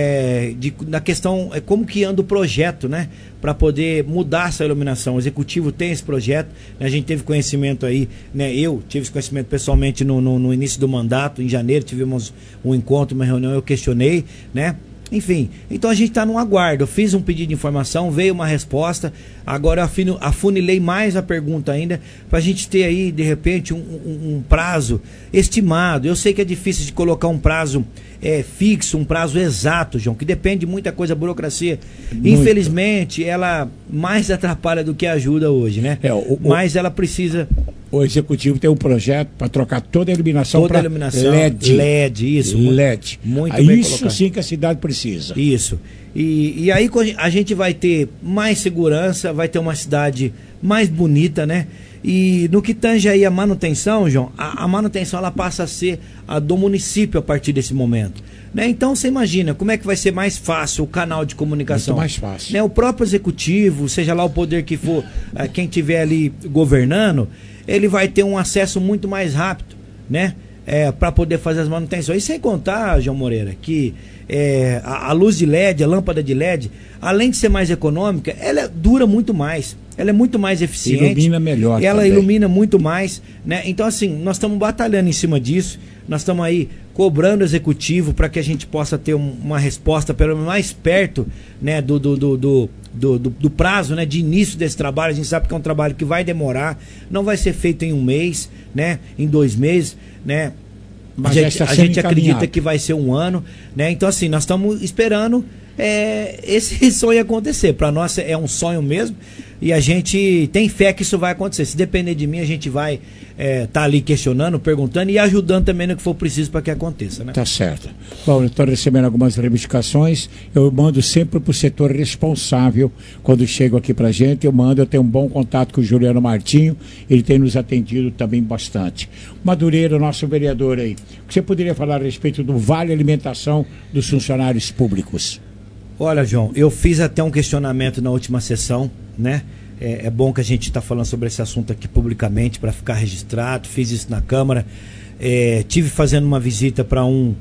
Speaker 11: na questão como que anda o projeto, né? Para poder mudar essa iluminação. O executivo tem esse projeto, né? A gente teve conhecimento aí, né? Eu tive esse conhecimento pessoalmente no início do mandato, em janeiro tivemos um encontro, uma reunião, eu questionei, né? Enfim, então a gente está num aguardo. Eu fiz um pedido de informação, veio uma resposta, agora eu afunilei mais a pergunta ainda, para a gente ter aí, de repente, um prazo estimado. Eu sei que é difícil de colocar um prazo fixo, um prazo exato, João, que depende de muita coisa, burocracia. Muito. Infelizmente, ela mais atrapalha do que ajuda hoje, né? Mas ela precisa...
Speaker 2: O executivo tem um projeto para trocar toda a iluminação para LED.
Speaker 11: LED, isso.
Speaker 2: LED.
Speaker 11: Muito bem
Speaker 2: isso
Speaker 11: colocado.
Speaker 2: Sim que a cidade precisa.
Speaker 11: Isso. E aí a gente vai ter mais segurança, vai ter uma cidade mais bonita, né? E no que tange aí a manutenção, João, a manutenção ela passa a ser a do município a partir desse momento. Né? Então você imagina como é que vai ser mais fácil o canal de comunicação.
Speaker 2: Muito mais fácil.
Speaker 11: Né? O próprio executivo, seja lá o poder que for, quem estiver ali governando, ele vai ter um acesso muito mais rápido, né? Para poder fazer as manutenções. E sem contar, João Moreira, que a luz de LED, a lâmpada de LED, além de ser mais econômica, ela dura muito mais. Ela é muito mais eficiente.
Speaker 2: Ilumina melhor.
Speaker 11: Ela
Speaker 2: também.
Speaker 11: ilumina muito mais, né? Então, assim, nós estamos batalhando em cima disso. Nós estamos aí cobrando o executivo para que a gente possa ter uma resposta pelo menos mais perto, né, do prazo, né, de início desse trabalho. A gente sabe que é um trabalho que vai demorar, não vai ser feito em um mês, né, em 2 meses, né?
Speaker 2: Mas
Speaker 11: a gente acredita que vai ser 1 ano, né? Então, assim, nós estamos esperando esse sonho acontecer. Para nós é um sonho mesmo e a gente tem fé que isso vai acontecer. Se depender de mim, a gente vai tá ali questionando, perguntando e ajudando também no que for preciso para que aconteça, né?
Speaker 2: Tá certo. Bom, eu estou recebendo algumas reivindicações, eu mando sempre para o setor responsável quando chego aqui para a gente, eu tenho um bom contato com o Juliano Martinho, ele tem nos atendido também bastante. Madureira, nosso vereador aí, o que você poderia falar a respeito do Vale Alimentação dos funcionários públicos?
Speaker 11: Olha, João, eu fiz até um questionamento na última sessão, né? É bom que a gente está falando sobre esse assunto aqui publicamente para ficar registrado. Fiz isso na Câmara. Tive fazendo uma visita para um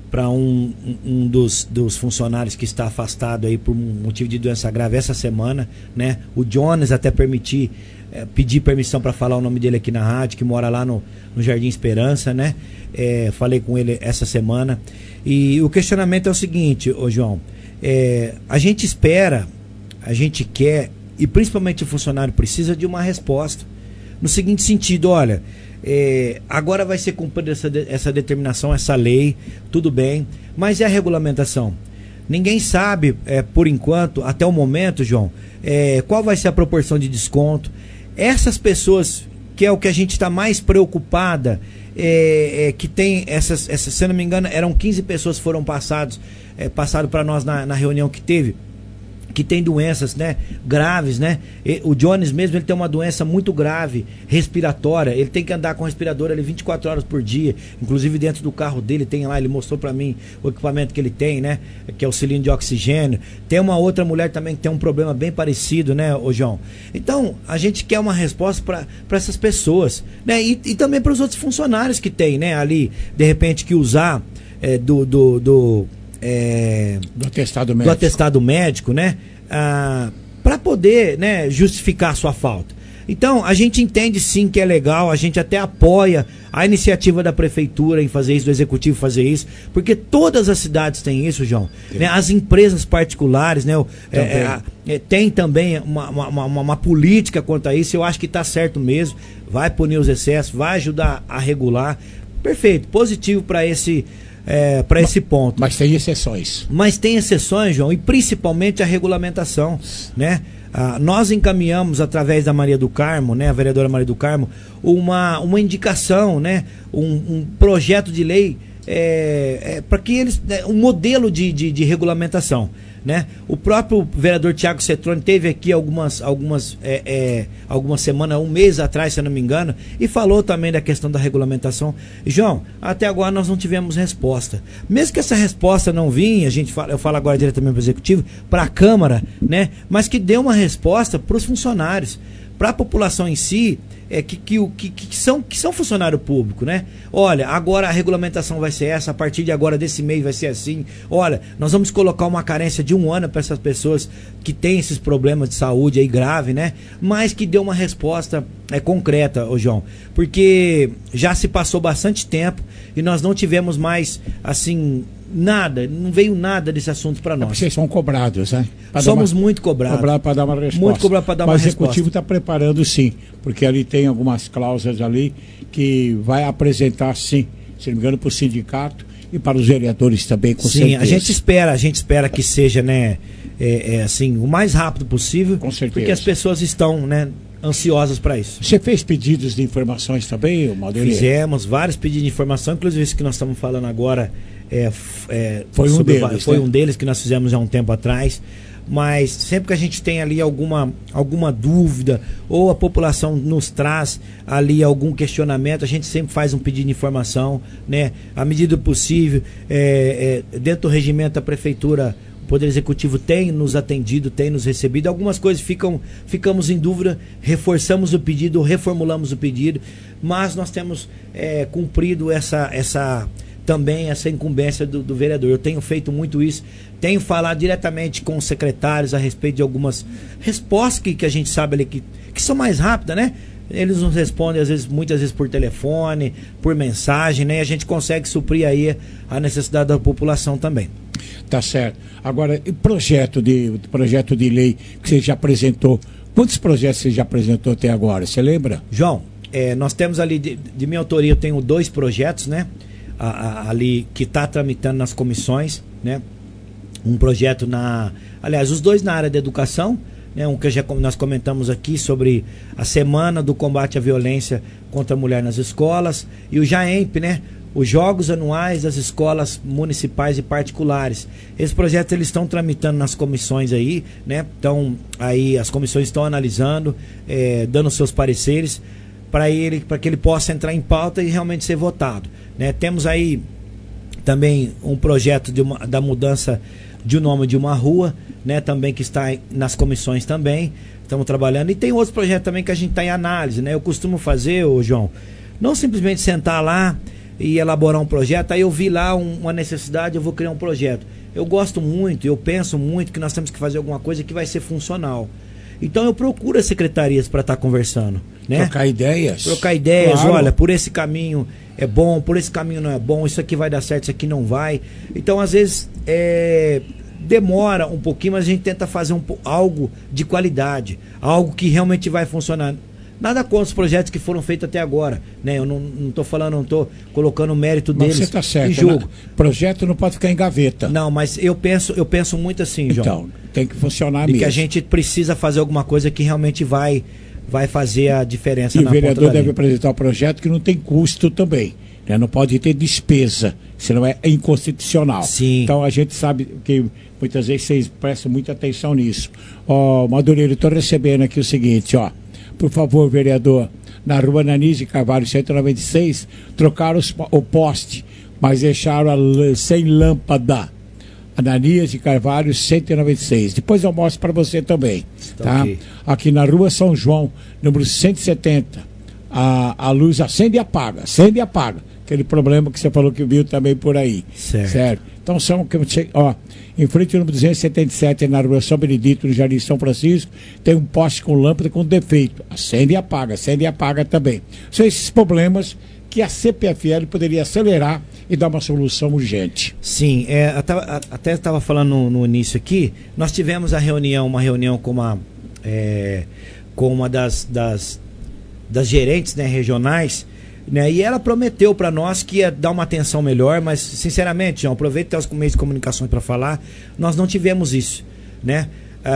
Speaker 11: dos funcionários que está afastado aí por motivo de doença grave essa semana, né? O Jones até pedi permissão para falar o nome dele aqui na rádio, que mora lá no Jardim Esperança, né? Falei com ele essa semana. E o questionamento é o seguinte, ô João, a gente espera, a gente quer, e principalmente o funcionário precisa de uma resposta. No seguinte sentido, olha, agora vai ser cumprida essa determinação, essa lei, tudo bem, mas e a regulamentação? Ninguém sabe, por enquanto, até o momento, João, qual vai ser a proporção de desconto. Essas pessoas, que é o que a gente está mais preocupada, que tem se eu não me engano, eram 15 pessoas que foram passado para nós na reunião que teve, que tem doenças, né, graves, né? O Jones mesmo, ele tem uma doença muito grave, respiratória. Ele tem que andar com respirador ali 24 horas por dia. Inclusive dentro do carro dele tem lá, ele mostrou para mim o equipamento que ele tem, né? Que é o cilindro de oxigênio. Tem uma outra mulher também que tem um problema bem parecido, né, ô João? Então, a gente quer uma resposta para essas pessoas, né? E também para os outros funcionários que tem, né? Ali, de repente, que usar do atestado médico, né? Para poder, né, justificar a sua falta. Então, a gente entende sim que é legal, a gente até apoia a iniciativa da prefeitura em fazer isso, do executivo fazer isso, porque todas as cidades têm isso, João. Né? As empresas particulares, né, tem também uma política quanto a isso, eu acho que está certo mesmo, vai punir os excessos, vai ajudar a regular. Perfeito, positivo para esse ponto.
Speaker 2: Mas tem exceções.
Speaker 11: Mas tem exceções, João, e principalmente a regulamentação, né? Nós encaminhamos através da Maria do Carmo, né, a vereadora Maria do Carmo, uma indicação, né, um projeto de lei para que eles, um modelo de regulamentação, né? O próprio vereador Tiago Cetrone teve aqui algumas semanas, um mês atrás, se eu não me engano, e falou também da questão da regulamentação. João, até agora nós não tivemos resposta. Mesmo que essa resposta não vinha, eu falo agora diretamente para o executivo, para a Câmara, né? Mas que dê uma resposta para os funcionários, para a população em si, que são funcionário público, né? Olha, agora a regulamentação vai ser essa, a partir de agora desse mês vai ser assim. Olha, nós vamos colocar uma carência de 1 ano para essas pessoas que têm esses problemas de saúde aí grave, né? Mas que dê uma resposta concreta, ô João, porque já se passou bastante tempo e nós não tivemos mais, assim, nada, não veio nada desse assunto para nós.
Speaker 2: Vocês são cobrados, né?
Speaker 11: Somos muito cobrados.
Speaker 2: Cobrado para dar uma resposta.
Speaker 11: Muito cobrado para dar uma resposta.
Speaker 2: Mas o executivo está preparando sim, porque ali tem algumas cláusulas ali que vai apresentar sim, se não me engano, para o sindicato e para os vereadores também, com certeza.
Speaker 11: Sim, a gente espera que seja, né, assim, o mais rápido possível, com certeza, porque as pessoas estão, né, ansiosas para isso.
Speaker 2: Você fez pedidos de informações também, Madeira?
Speaker 11: Fizemos vários pedidos de informação, inclusive esse que nós estamos falando agora
Speaker 2: foi um deles
Speaker 11: que nós fizemos há um tempo atrás. Mas sempre que a gente tem ali alguma dúvida ou a população nos traz ali algum questionamento, a gente sempre faz um pedido de informação, né? À medida do possível, dentro do regimento da prefeitura, o Poder Executivo tem nos atendido, tem nos recebido. Algumas coisas ficamos em dúvida, reforçamos o pedido, reformulamos o pedido, mas nós temos cumprido também essa incumbência do vereador. Eu tenho feito muito isso, tenho falado diretamente com os secretários a respeito de algumas respostas que a gente sabe ali que são mais rápidas, né? Eles nos respondem muitas vezes por telefone, por mensagem, né? E a gente consegue suprir aí a necessidade da população também.
Speaker 2: Tá certo. Agora, e projeto de lei que você já apresentou, quantos projetos você já apresentou até agora? Você lembra?
Speaker 11: João, nós temos ali, de minha autoria, eu tenho 2 projetos, né? Ali que está tramitando nas comissões, né? um projeto aliás, os dois na área da educação, né, um que nós comentamos aqui sobre a Semana do Combate à Violência contra a Mulher nas Escolas, e o JAEMP, né, os Jogos Anuais das Escolas Municipais e Particulares. Esses projetos eles estão tramitando nas comissões aí, né, então aí as comissões estão analisando, dando seus pareceres para que ele possa entrar em pauta e realmente ser votado, né. Temos aí também um projeto da mudança de um nome de uma rua, né, também que está nas comissões também, estamos trabalhando, e tem outros projetos também que a gente está em análise, né. Eu costumo fazer, João, não simplesmente sentar lá e elaborar um projeto, aí eu vi lá uma necessidade, eu vou criar um projeto. Eu gosto muito, eu penso muito que nós temos que fazer alguma coisa que vai ser funcional. Então eu procuro as secretarias para estar conversando, né?
Speaker 2: Trocar ideias.
Speaker 11: Claro. Olha, por esse caminho é bom, por esse caminho não é bom, isso aqui vai dar certo, isso aqui não vai. Então às vezes demora um pouquinho, mas a gente tenta fazer algo de qualidade, algo que realmente vai funcionar. Nada contra os projetos que foram feitos até agora, né? Eu não estou falando, não estou colocando o mérito deles.
Speaker 2: Você está certo,
Speaker 11: em jogo.
Speaker 2: Projeto não pode ficar em gaveta.
Speaker 11: Não, mas eu penso muito assim, João.
Speaker 2: Então, tem que funcionar mesmo.
Speaker 11: Que a gente precisa fazer alguma coisa que realmente vai fazer a diferença
Speaker 2: na ponta da linha. E o vereador deve apresentar um projeto que não tem custo também, né? Não pode ter despesa, senão é inconstitucional.
Speaker 11: Sim.
Speaker 2: Então a gente sabe que muitas vezes vocês prestam muita atenção nisso. Madureira, estou recebendo aqui o seguinte, por favor, vereador, na rua Ananias de Carvalho 196, trocaram o poste, mas deixaram sem lâmpada. Ananias de Carvalho 196. Depois eu mostro para você também. Tá? Okay. Aqui na rua São João, número 170. A luz acende e apaga. Acende e apaga. Aquele problema que você falou que viu também por aí. Certo. Então são, em frente ao número 277, na rua São Benedito, no Jardim São Francisco, tem um poste com lâmpada com defeito. Acende e apaga também. São esses problemas que a CPFL poderia acelerar e dar uma solução urgente.
Speaker 11: Sim, até estava falando no início aqui, nós tivemos uma reunião com uma das gerentes, né, regionais, né, e ela prometeu para nós que ia dar uma atenção melhor, mas sinceramente, João, aproveito até os meios de comunicação para falar, nós não tivemos isso, né?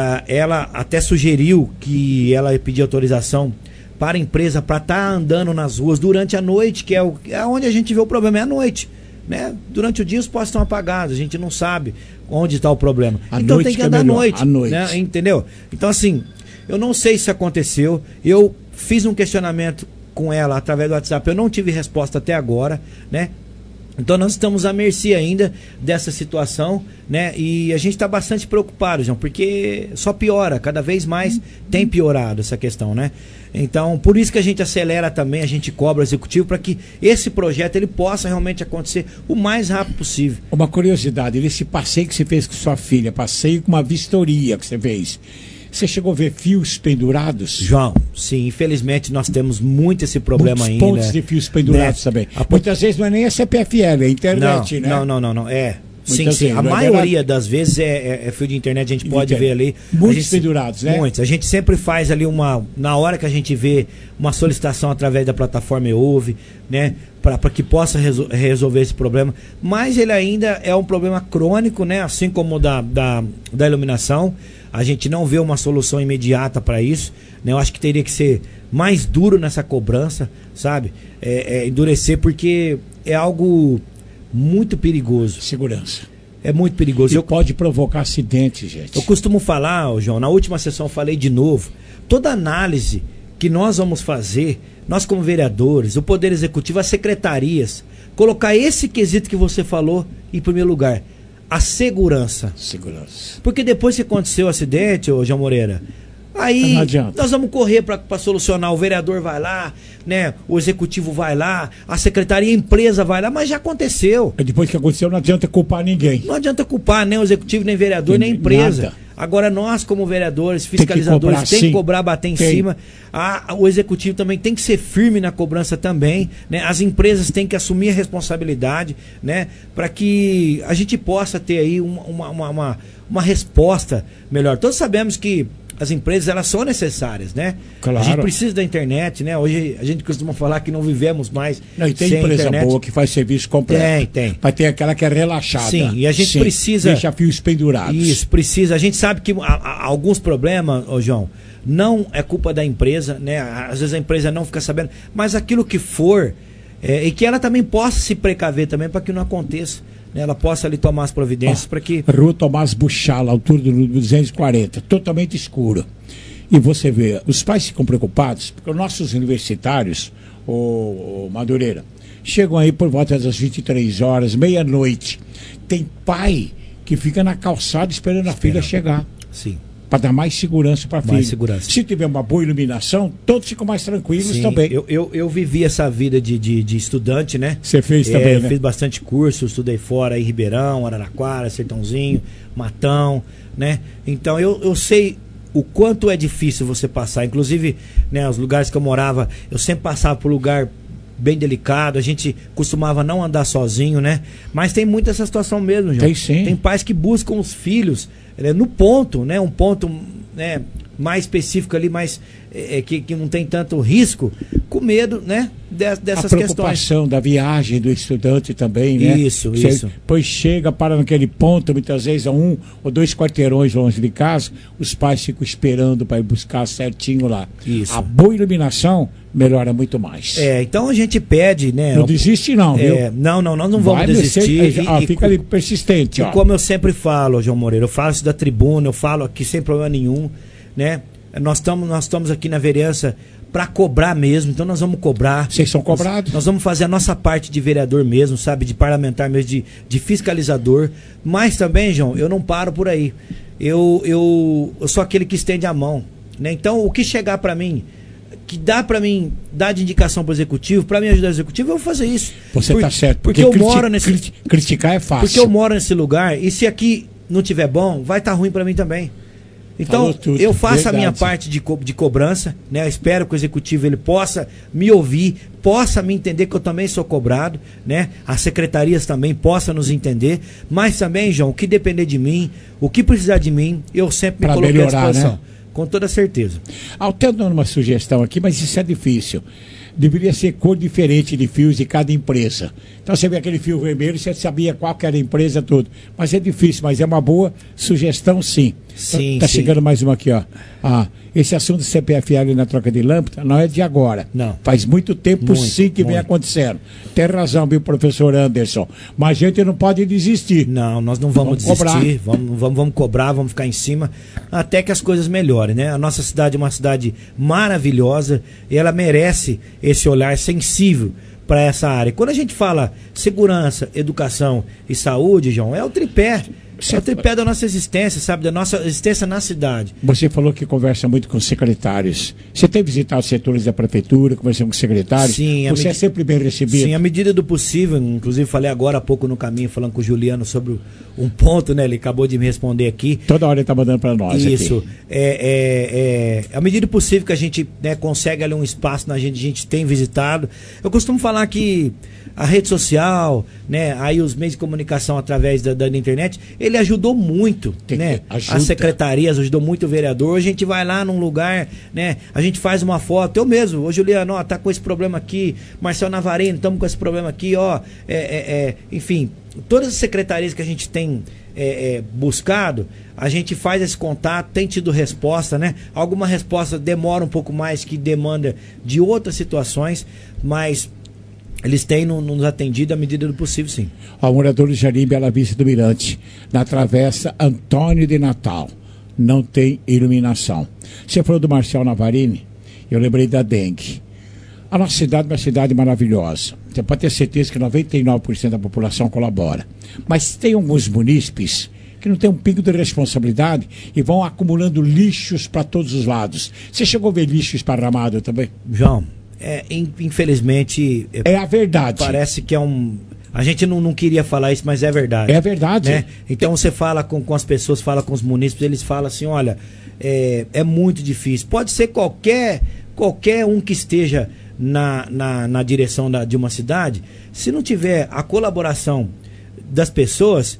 Speaker 11: Ela até sugeriu que ela ia pedir autorização para a empresa para estar andando nas ruas durante a noite, que é onde a gente vê o problema, é a noite, né? Durante o dia os postes estão apagados, a gente não sabe onde está o problema. Então tem que andar à noite, né? Entendeu? Então assim, eu não sei se aconteceu, eu fiz um questionamento com ela através do WhatsApp, eu não tive resposta até agora, né? Então nós estamos à mercê ainda dessa situação, né? E a gente está bastante preocupado, João, porque só piora, cada vez mais tem piorado essa questão, né? Então, por isso que a gente acelera também, a gente cobra o executivo para que esse projeto ele possa realmente acontecer o mais rápido possível.
Speaker 2: Uma curiosidade, esse passeio que você fez com sua filha, passeio com uma vistoria que você fez, você chegou a ver fios pendurados?
Speaker 11: João, sim, infelizmente nós temos muito esse problema ainda.
Speaker 2: Muitos pontos de fios pendurados, né? Também. Muitas vezes não é nem a CPFL, é a internet,
Speaker 11: né? Não. Sim. A maioria das vezes é fio de internet, a gente pode ver ali.
Speaker 2: Muitos pendurados, né?
Speaker 11: Muitos. A gente sempre faz ali na hora que a gente vê uma solicitação através da plataforma EOV, né? Para que possa resolver esse problema. Mas ele ainda é um problema crônico, né? Assim como o da iluminação. A gente não vê uma solução imediata para isso, né? Eu acho que teria que ser mais duro nessa cobrança, sabe? Endurecer, porque é algo muito perigoso.
Speaker 2: Segurança.
Speaker 11: É muito perigoso.
Speaker 2: E pode provocar acidentes, gente.
Speaker 11: Eu costumo falar, João, na última sessão eu falei de novo, toda análise que nós vamos fazer, nós como vereadores, o Poder Executivo, as secretarias, colocar esse quesito que você falou em primeiro lugar. A segurança. Porque depois que aconteceu o acidente, João Moreira, aí nós vamos correr para solucionar. O vereador vai lá, né? O executivo vai lá, a secretaria, a empresa vai lá, mas já aconteceu.
Speaker 2: Depois que aconteceu, não adianta culpar ninguém.
Speaker 11: Não adianta culpar nem o executivo, nem o vereador, nem a empresa. Nada. Agora nós, como vereadores, fiscalizadores, tem que cobrar, bater em cima. O executivo também tem que ser firme na cobrança também, né? As empresas têm que assumir a responsabilidade, né? Para que a gente possa ter aí uma resposta melhor. Todos sabemos que as empresas, elas são necessárias, né?
Speaker 2: Claro.
Speaker 11: A gente precisa da internet, né? Hoje a gente costuma falar que não vivemos mais
Speaker 2: não, e tem
Speaker 11: sem
Speaker 2: empresa
Speaker 11: internet.
Speaker 2: boa que faz serviço completo.
Speaker 11: Tem.
Speaker 2: Mas tem aquela que é relaxada.
Speaker 11: Sim, e a gente precisa...
Speaker 2: Deixa fios pendurados.
Speaker 11: Isso, precisa. A gente sabe que alguns problemas, ô João, não é culpa da empresa, né? Às vezes a empresa não fica sabendo, mas aquilo que for, e que ela também possa se precaver também para que não aconteça. Ela possa ali tomar as providências para que...
Speaker 2: Rua Tomás Buchala, altura do 240, totalmente escuro. E você vê, os pais ficam preocupados, porque os nossos universitários, o Madureira, chegam aí por volta das 23 horas, meia-noite. Tem pai que fica na calçada esperando a filha chegar.
Speaker 11: Sim.
Speaker 2: Para dar mais segurança para a filha.
Speaker 11: Mais segurança.
Speaker 2: Se tiver uma boa iluminação, todos ficam mais tranquilos. Sim, também.
Speaker 11: Eu vivi essa vida de estudante, né?
Speaker 2: Você fez também,
Speaker 11: eu
Speaker 2: né?
Speaker 11: Fiz bastante curso, estudei fora em Ribeirão, Araraquara, Sertãozinho, Matão, né? Então eu sei o quanto é difícil você passar. Inclusive, né, os lugares que eu morava, eu sempre passava por lugar bem delicado, a gente costumava não andar sozinho, né? Mas tem muito essa situação mesmo, João.
Speaker 2: Tem sim.
Speaker 11: Tem pais que buscam os filhos no ponto, né? Um ponto, né, mais específico ali, mais que não tem tanto risco, com medo, né, dessas questões.
Speaker 2: A preocupação da viagem do estudante também, né?
Speaker 11: Isso.
Speaker 2: Depois chega, para naquele ponto, muitas vezes a 1 ou 2 quarteirões longe de casa, os pais ficam esperando para ir buscar certinho lá.
Speaker 11: Isso.
Speaker 2: A boa iluminação melhora muito mais.
Speaker 11: Então a gente pede, né?
Speaker 2: Não desiste não, viu?
Speaker 11: Não, nós não vamos desistir.
Speaker 2: Fica ali persistente.
Speaker 11: E como eu sempre falo, João Moreira, eu falo isso da tribuna, eu falo aqui sem problema nenhum, né? Nós estamos aqui na vereança para cobrar mesmo, então nós vamos cobrar.
Speaker 2: Vocês são cobrados?
Speaker 11: Nós vamos fazer a nossa parte de vereador mesmo, sabe? De parlamentar mesmo, de fiscalizador. Mas também, João, eu não paro por aí. Eu sou aquele que estende a mão, né? Então, o que chegar para mim, que dá para mim, dar de indicação para o executivo, para me ajudar o executivo, eu vou fazer isso.
Speaker 2: Você está certo.
Speaker 11: Porque eu moro nesse...
Speaker 2: Criticar é fácil.
Speaker 11: Porque eu moro nesse lugar, e se aqui não tiver bom, vai estar ruim para mim também. Então, eu faço a minha parte de cobrança, né? Eu espero que o executivo ele possa me ouvir, possa me entender que eu também sou cobrado, né? As secretarias também possam nos entender, mas também, João, o que depender de mim, o que precisar de mim, eu sempre me coloquei à disposição, né? Com toda certeza.
Speaker 2: Até dando uma sugestão aqui, mas isso é difícil. Deveria ser cor diferente de fios de cada empresa. Então você vê aquele fio vermelho, você sabia qual que era a empresa, tudo. Mas é difícil, mas é uma boa sugestão, sim.
Speaker 11: Sim,
Speaker 2: tá chegando mais uma aqui, ó. Esse assunto do CPFL na troca de lâmpada não é de agora.
Speaker 11: Não.
Speaker 2: Faz muito tempo, sim, que vem acontecendo. Tem razão, viu, professor Anderson? Mas a gente não pode desistir.
Speaker 11: Não, nós não vamos desistir. Vamos cobrar, vamos ficar em cima, até que as coisas melhorem, né? A nossa cidade é uma cidade maravilhosa e ela merece esse olhar sensível para essa área. Quando a gente fala segurança, educação e saúde, João, é o tripé. É o tripé da nossa existência, sabe? Da nossa existência na cidade.
Speaker 2: Você falou que conversa muito com os secretários. Você tem visitado os setores da prefeitura, conversando com os secretários?
Speaker 11: Sim.
Speaker 2: Você é sempre bem recebido?
Speaker 11: Sim, à medida do possível. Inclusive, falei agora há pouco no caminho, falando com o Juliano sobre um ponto, né? Ele acabou de me responder aqui.
Speaker 2: Toda hora ele está mandando para nós.
Speaker 11: Isso. À medida do possível que a gente, né, consegue ali um espaço na gente, a gente tem visitado. Eu costumo falar que a rede social, né, aí os meios de comunicação através da internet, ele ajudou muito, né? As secretarias, ajudou muito o vereador. A gente vai lá num lugar, né? A gente faz uma foto. Eu mesmo, ô Juliano, ó, tá com esse problema aqui. Marcelo Navarino, estamos com esse problema aqui, ó. Enfim, todas as secretarias que a gente tem buscado, a gente faz esse contato, tem tido resposta, né? Alguma resposta demora um pouco mais, que demanda de outras situações, mas eles têm nos atendido à medida do possível, sim.
Speaker 2: O morador do Jardim Bela Vista do Mirante, na travessa Antônio de Natal, não tem iluminação. Você falou do Marcelo Navarini, eu lembrei da dengue. A nossa cidade é uma cidade maravilhosa. Você pode ter certeza que 99% da população colabora. Mas tem alguns munícipes que não tem um pingo de responsabilidade e vão acumulando lixos para todos os lados. Você chegou a ver lixo esparramado também?
Speaker 11: João, infelizmente...
Speaker 2: É a verdade.
Speaker 11: Parece que é a gente não queria falar isso, mas é verdade.
Speaker 2: É verdade.
Speaker 11: Né? Então você fala com as pessoas, fala com os munícipes, eles falam assim, olha, é muito difícil. Pode ser qualquer um que esteja na direção de uma cidade, se não tiver a colaboração das pessoas,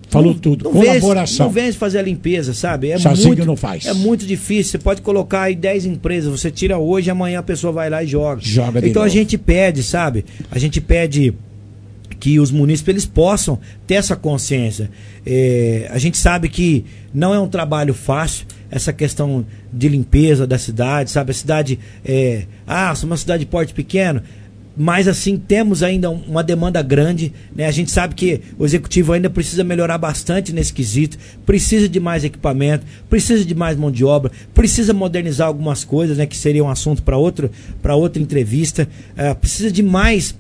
Speaker 2: Falou tudo. Colaboração.
Speaker 11: Não vence fazer a limpeza, sabe?
Speaker 2: Sozinho não faz.
Speaker 11: É muito difícil. Você pode colocar aí 10 empresas, você tira hoje, amanhã a pessoa vai lá e joga. Então a gente pede, sabe? A gente pede que os munícipes eles possam ter essa consciência. A gente sabe que não é um trabalho fácil essa questão de limpeza da cidade, sabe? A cidade uma cidade de porte pequeno, mas assim temos ainda uma demanda grande, né? A gente sabe que o executivo ainda precisa melhorar bastante nesse quesito, precisa de mais equipamento, precisa de mais mão de obra, precisa modernizar algumas coisas, né? Que seria um assunto para outra entrevista, precisa de mais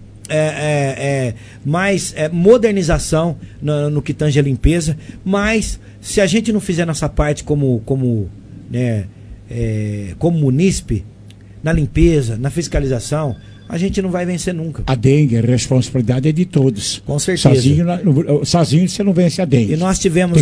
Speaker 11: modernização no que tange a limpeza, mas se a gente não fizer nossa parte como munícipe, na limpeza, na fiscalização, a gente não vai vencer nunca.
Speaker 2: A dengue, a responsabilidade é de todos.
Speaker 11: Com certeza.
Speaker 2: Sozinho você não vence a dengue.
Speaker 11: E nós tivemos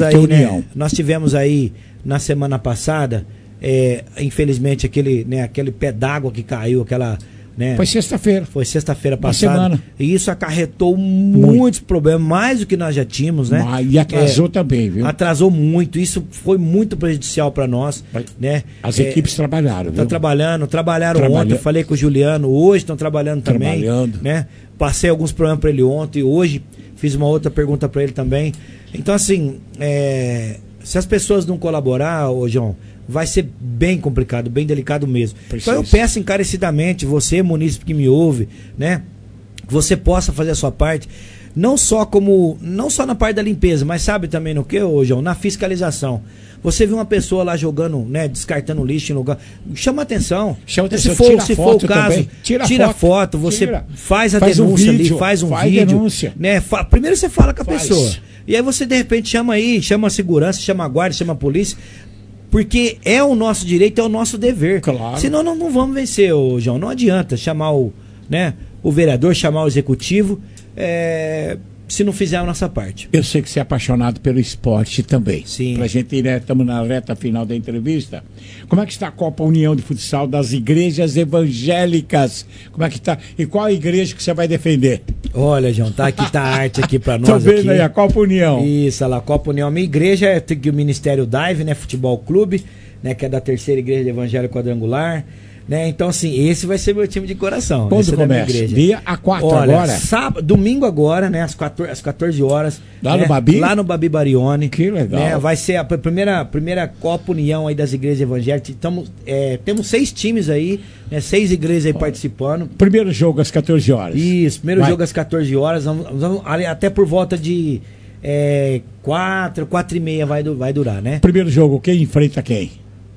Speaker 11: aí na semana passada, infelizmente, aquele pé d'água que caiu,
Speaker 2: Foi sexta-feira.
Speaker 11: Foi sexta-feira passada. Semana. E isso acarretou muitos problemas, mais do que nós já tínhamos, né?
Speaker 2: E atrasou também, viu?
Speaker 11: Atrasou muito. Isso foi muito prejudicial para nós, né?
Speaker 2: As equipes trabalharam, viu?
Speaker 11: Trabalharam ontem. Eu falei com o Juliano, hoje estão trabalhando também. Né? Passei alguns problemas para ele ontem, hoje fiz uma outra pergunta para ele também. Então, assim, se as pessoas não colaborar, João, vai ser bem complicado, bem delicado mesmo. Então eu peço encarecidamente, você, munícipe que me ouve, né, que você possa fazer a sua parte, não só na parte da limpeza, mas sabe também no que, João? Na fiscalização. Você vê uma pessoa lá jogando, né, descartando lixo em lugar, chama atenção. Se for o caso, tira foto, você faz a denúncia ali, faz um vídeo, denúncia. Né? Primeiro você fala com a pessoa. E aí você de repente chama a segurança, chama a guarda, chama a polícia. Porque é o nosso direito, é o nosso dever.
Speaker 2: Claro.
Speaker 11: Senão não vamos vencer, João. Não adianta chamar o vereador, chamar o executivo, se não fizer a nossa parte.
Speaker 2: Eu sei que você é apaixonado pelo esporte também.
Speaker 11: Sim.
Speaker 2: Pra gente ir, né? Estamos na reta final da entrevista. Como é que está a Copa União de Futsal das Igrejas Evangélicas? Como é que está? E qual igreja que você vai defender?
Speaker 11: Olha, João, tá a arte aqui pra nós.
Speaker 2: Tô vendo aí a Copa União.
Speaker 11: Isso, lá, a Copa União. A minha igreja é o Ministério Dive, né? Futebol Clube, né? Que é da Terceira Igreja de Evangelho Quadrangular. Né? Então, assim, esse vai ser meu time de coração.
Speaker 2: Quando começa? Dia A4 agora?
Speaker 11: Domingo agora, né? Às 14 horas.
Speaker 2: Lá
Speaker 11: né?
Speaker 2: no Babi?
Speaker 11: Lá no Babi Barione.
Speaker 2: Que legal.
Speaker 11: Né? Vai ser a primeira Copa União aí das igrejas evangélicas. Temos 6 times aí, né? 6 igrejas aí participando.
Speaker 2: Primeiro jogo às 14 horas.
Speaker 11: Isso, primeiro jogo às 14 horas. Vamos até por volta de 4h30 vai durar, né?
Speaker 2: Primeiro jogo, quem enfrenta quem?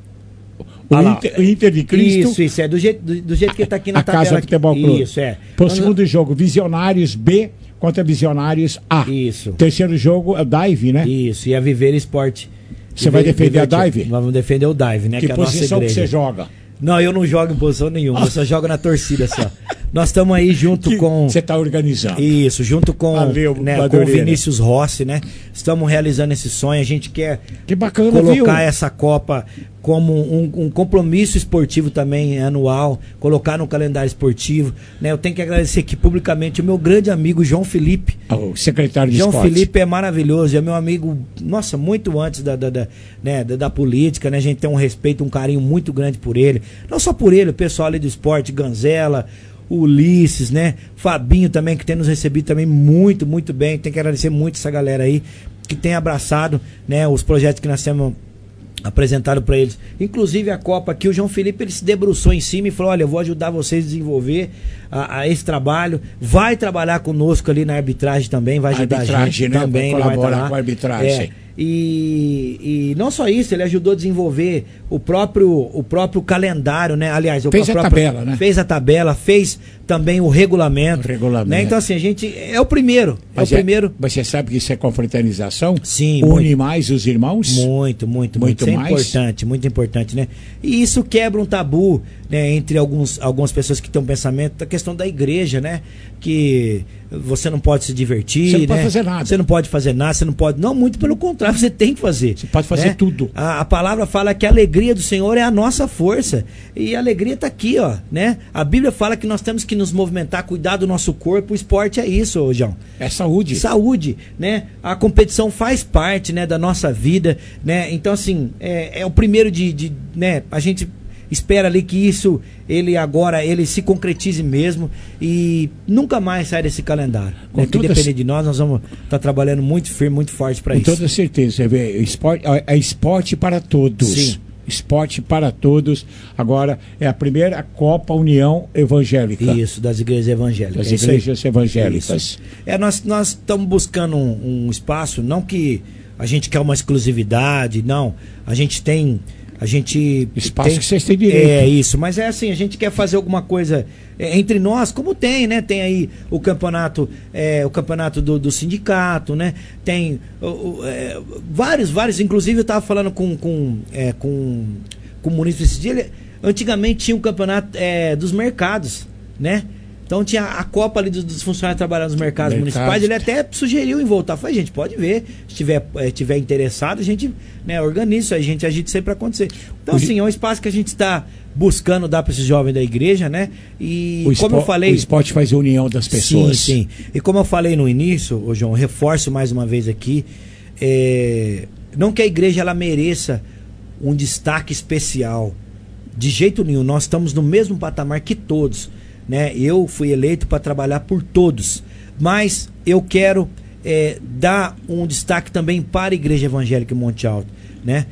Speaker 2: O Inter de Cristo.
Speaker 11: Isso, do jeito que está aqui na tabela.
Speaker 2: A Casa Futebol Clube.
Speaker 11: Isso,
Speaker 2: Para o segundo jogo, Visionários B contra Visionários A.
Speaker 11: Isso.
Speaker 2: Terceiro jogo é Dive, né?
Speaker 11: Isso, e a Viver Esporte.
Speaker 2: Você vai defender a Dive?
Speaker 11: Nós vamos defender o Dive, né?
Speaker 2: Que
Speaker 11: é a nossa
Speaker 2: posição
Speaker 11: igreja.
Speaker 2: que você joga?
Speaker 11: Não, eu não jogo em posição nenhuma, eu só jogo na torcida só. Nós estamos aí junto com...
Speaker 2: Você está organizando.
Speaker 11: Isso, junto com, com o Vinícius Rossi, né? Estamos realizando esse sonho, a gente quer colocar essa Copa como um compromisso esportivo também anual, colocar no calendário esportivo, né? Eu tenho que agradecer aqui publicamente o meu grande amigo João Felipe.
Speaker 2: O secretário de
Speaker 11: João
Speaker 2: Esporte.
Speaker 11: Felipe é maravilhoso, é meu amigo, nossa, muito antes da política, né? A gente tem um respeito, um carinho muito grande por ele. Não só por ele, o pessoal ali do esporte, Ganzela, Ulisses, né? Fabinho também, que tem nos recebido também muito, muito bem. Tem que agradecer muito essa galera aí que tem abraçado, né, os projetos que nós temos apresentado para eles. Inclusive a Copa aqui, o João Felipe ele se debruçou em cima e falou: olha, eu vou ajudar vocês a desenvolver esse trabalho. Vai trabalhar conosco ali na arbitragem também, vai ajudar a gente, né? Também,
Speaker 2: vai colaborar com a arbitragem.
Speaker 11: E não só isso, ele ajudou a desenvolver o próprio calendário, né? Aliás,
Speaker 2: fez a tabela, né?
Speaker 11: Fez a tabela, fez também o regulamento. Né? Então, assim, a gente é o primeiro. Mas
Speaker 2: você sabe que isso é confraternização?
Speaker 11: Sim.
Speaker 2: Une mais os irmãos?
Speaker 11: Muito. Isso é importante, muito importante, né? E isso quebra um tabu, né, entre algumas pessoas que têm um pensamento da questão da igreja, né? Que você não pode se divertir,
Speaker 2: você não pode
Speaker 11: né?
Speaker 2: fazer nada.
Speaker 11: Você não pode fazer nada, você não pode. Não, muito pelo contrário, você tem que fazer.
Speaker 2: Você pode fazer, né? Tudo.
Speaker 11: A palavra fala que a alegria do Senhor é a nossa força. E a alegria está aqui, ó, né? A Bíblia fala que nós temos que nos movimentar, cuidar do nosso corpo. O esporte é isso, João.
Speaker 2: É saúde.
Speaker 11: Saúde, né? A competição faz parte, né, da nossa vida, né? Então, assim, é o primeiro né, a gente espera ali que isso, ele se concretize mesmo e nunca mais sai desse calendário. Né? Que depender de nós vamos estar trabalhando muito firme, muito forte para isso.
Speaker 2: Com toda certeza, você vê, esporte para todos.
Speaker 11: Sim.
Speaker 2: Esporte para todos. Agora é a primeira Copa União Evangélica.
Speaker 11: Isso, das igrejas evangélicas.
Speaker 2: Das igrejas evangélicas.
Speaker 11: Isso. Nós estamos buscando um espaço, não que a gente quer uma exclusividade, não. A gente tem...
Speaker 2: Espaço que vocês têm direito.
Speaker 11: É isso, mas é assim, a gente quer fazer alguma coisa entre nós, como tem, né? Tem aí o campeonato do sindicato, né? Tem vários, inclusive eu estava falando com o município esse dia, antigamente tinha o campeonato dos mercados, né? Então tinha a Copa ali dos funcionários trabalhando nos mercados municipais, ele até sugeriu em voltar. Falei, gente, pode ver, se tiver interessado, a gente, né, organiza isso, a gente agita sempre para acontecer. Então, assim, é um espaço que a gente está buscando dar para esses jovens da igreja, né? E como eu falei...
Speaker 2: O esporte faz a união das pessoas.
Speaker 11: Sim. E como eu falei no início, João, reforço mais uma vez aqui, não que a igreja ela mereça um destaque especial, de jeito nenhum, nós estamos no mesmo patamar que todos, né? Eu fui eleito para trabalhar por todos, mas eu quero dar um destaque também para a Igreja Evangélica em Monte Alto, né?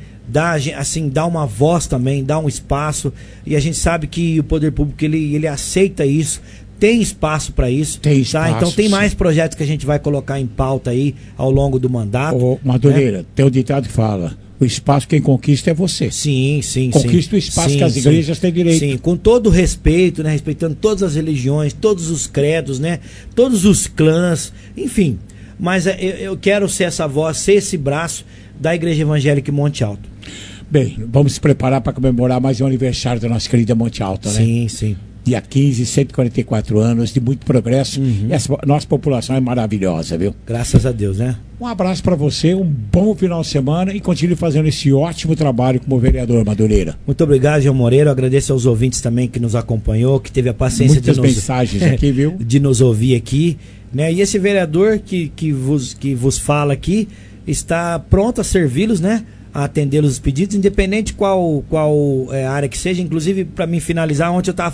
Speaker 11: Dar uma voz também, dar um espaço, e a gente sabe que o poder público ele aceita isso, tem espaço para isso, tá? Então tem mais projetos que a gente vai colocar em pauta aí ao longo do mandato.
Speaker 2: Madureira, né? Tem um ditado que fala: o espaço quem conquista é você.
Speaker 11: Sim.
Speaker 2: Conquista o espaço que as igrejas têm direito.
Speaker 11: Sim, com todo respeito, né? Respeitando todas as religiões, todos os credos, né? Todos os clãs, enfim. Mas eu quero ser essa voz, ser esse braço da Igreja Evangélica em Monte Alto.
Speaker 2: Bem, vamos se preparar para comemorar mais um aniversário da nossa querida Monte Alto, né?
Speaker 11: Sim.
Speaker 2: Dia 15, 144 anos de muito progresso. E essa nossa população é maravilhosa, viu?
Speaker 11: Graças a Deus, né?
Speaker 2: Um abraço para você, um bom final de semana e continue fazendo esse ótimo trabalho como vereador, Madureira.
Speaker 11: Muito obrigado, João Moreira. Eu agradeço aos ouvintes também que nos acompanhou, que teve a paciência
Speaker 2: de mensagens aqui, viu?
Speaker 11: De nos ouvir aqui, né? E esse vereador que vos fala aqui está pronto a servi-los, né? A atendê-los os pedidos, independente qual área que seja. Inclusive, para mim finalizar,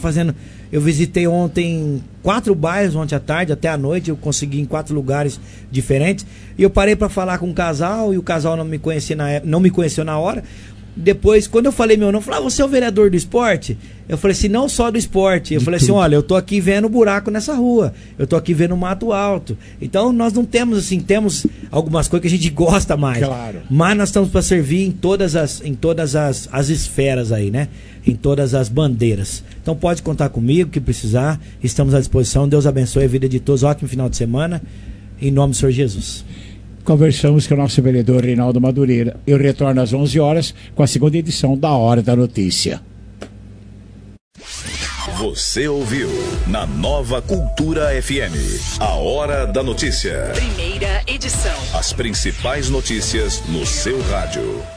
Speaker 11: eu visitei ontem 4 bairros ontem à tarde, até à noite, eu consegui em 4 lugares diferentes, e eu parei para falar com um casal, e o casal não me conheceu na hora. Depois, quando eu falei meu nome, falei, você é o vereador do esporte? Eu falei assim, não só do esporte. Eu falei assim, olha, eu tô aqui vendo buraco nessa rua, eu tô aqui vendo mato alto. Então nós não temos assim, temos algumas coisas que a gente gosta mais.
Speaker 2: Claro.
Speaker 11: Mas nós estamos para servir em todas as esferas aí, né? Em todas as bandeiras. Então pode contar comigo, que precisar, estamos à disposição. Deus abençoe a vida de todos, ótimo final de semana, em nome do Senhor Jesus.
Speaker 2: Conversamos com o nosso vereador Reinaldo Madureira. Eu retorno às 11 horas com a segunda edição da Hora da Notícia.
Speaker 6: Você ouviu na Nova Cultura FM a Hora da Notícia.
Speaker 12: Primeira edição.
Speaker 6: As principais notícias no seu rádio.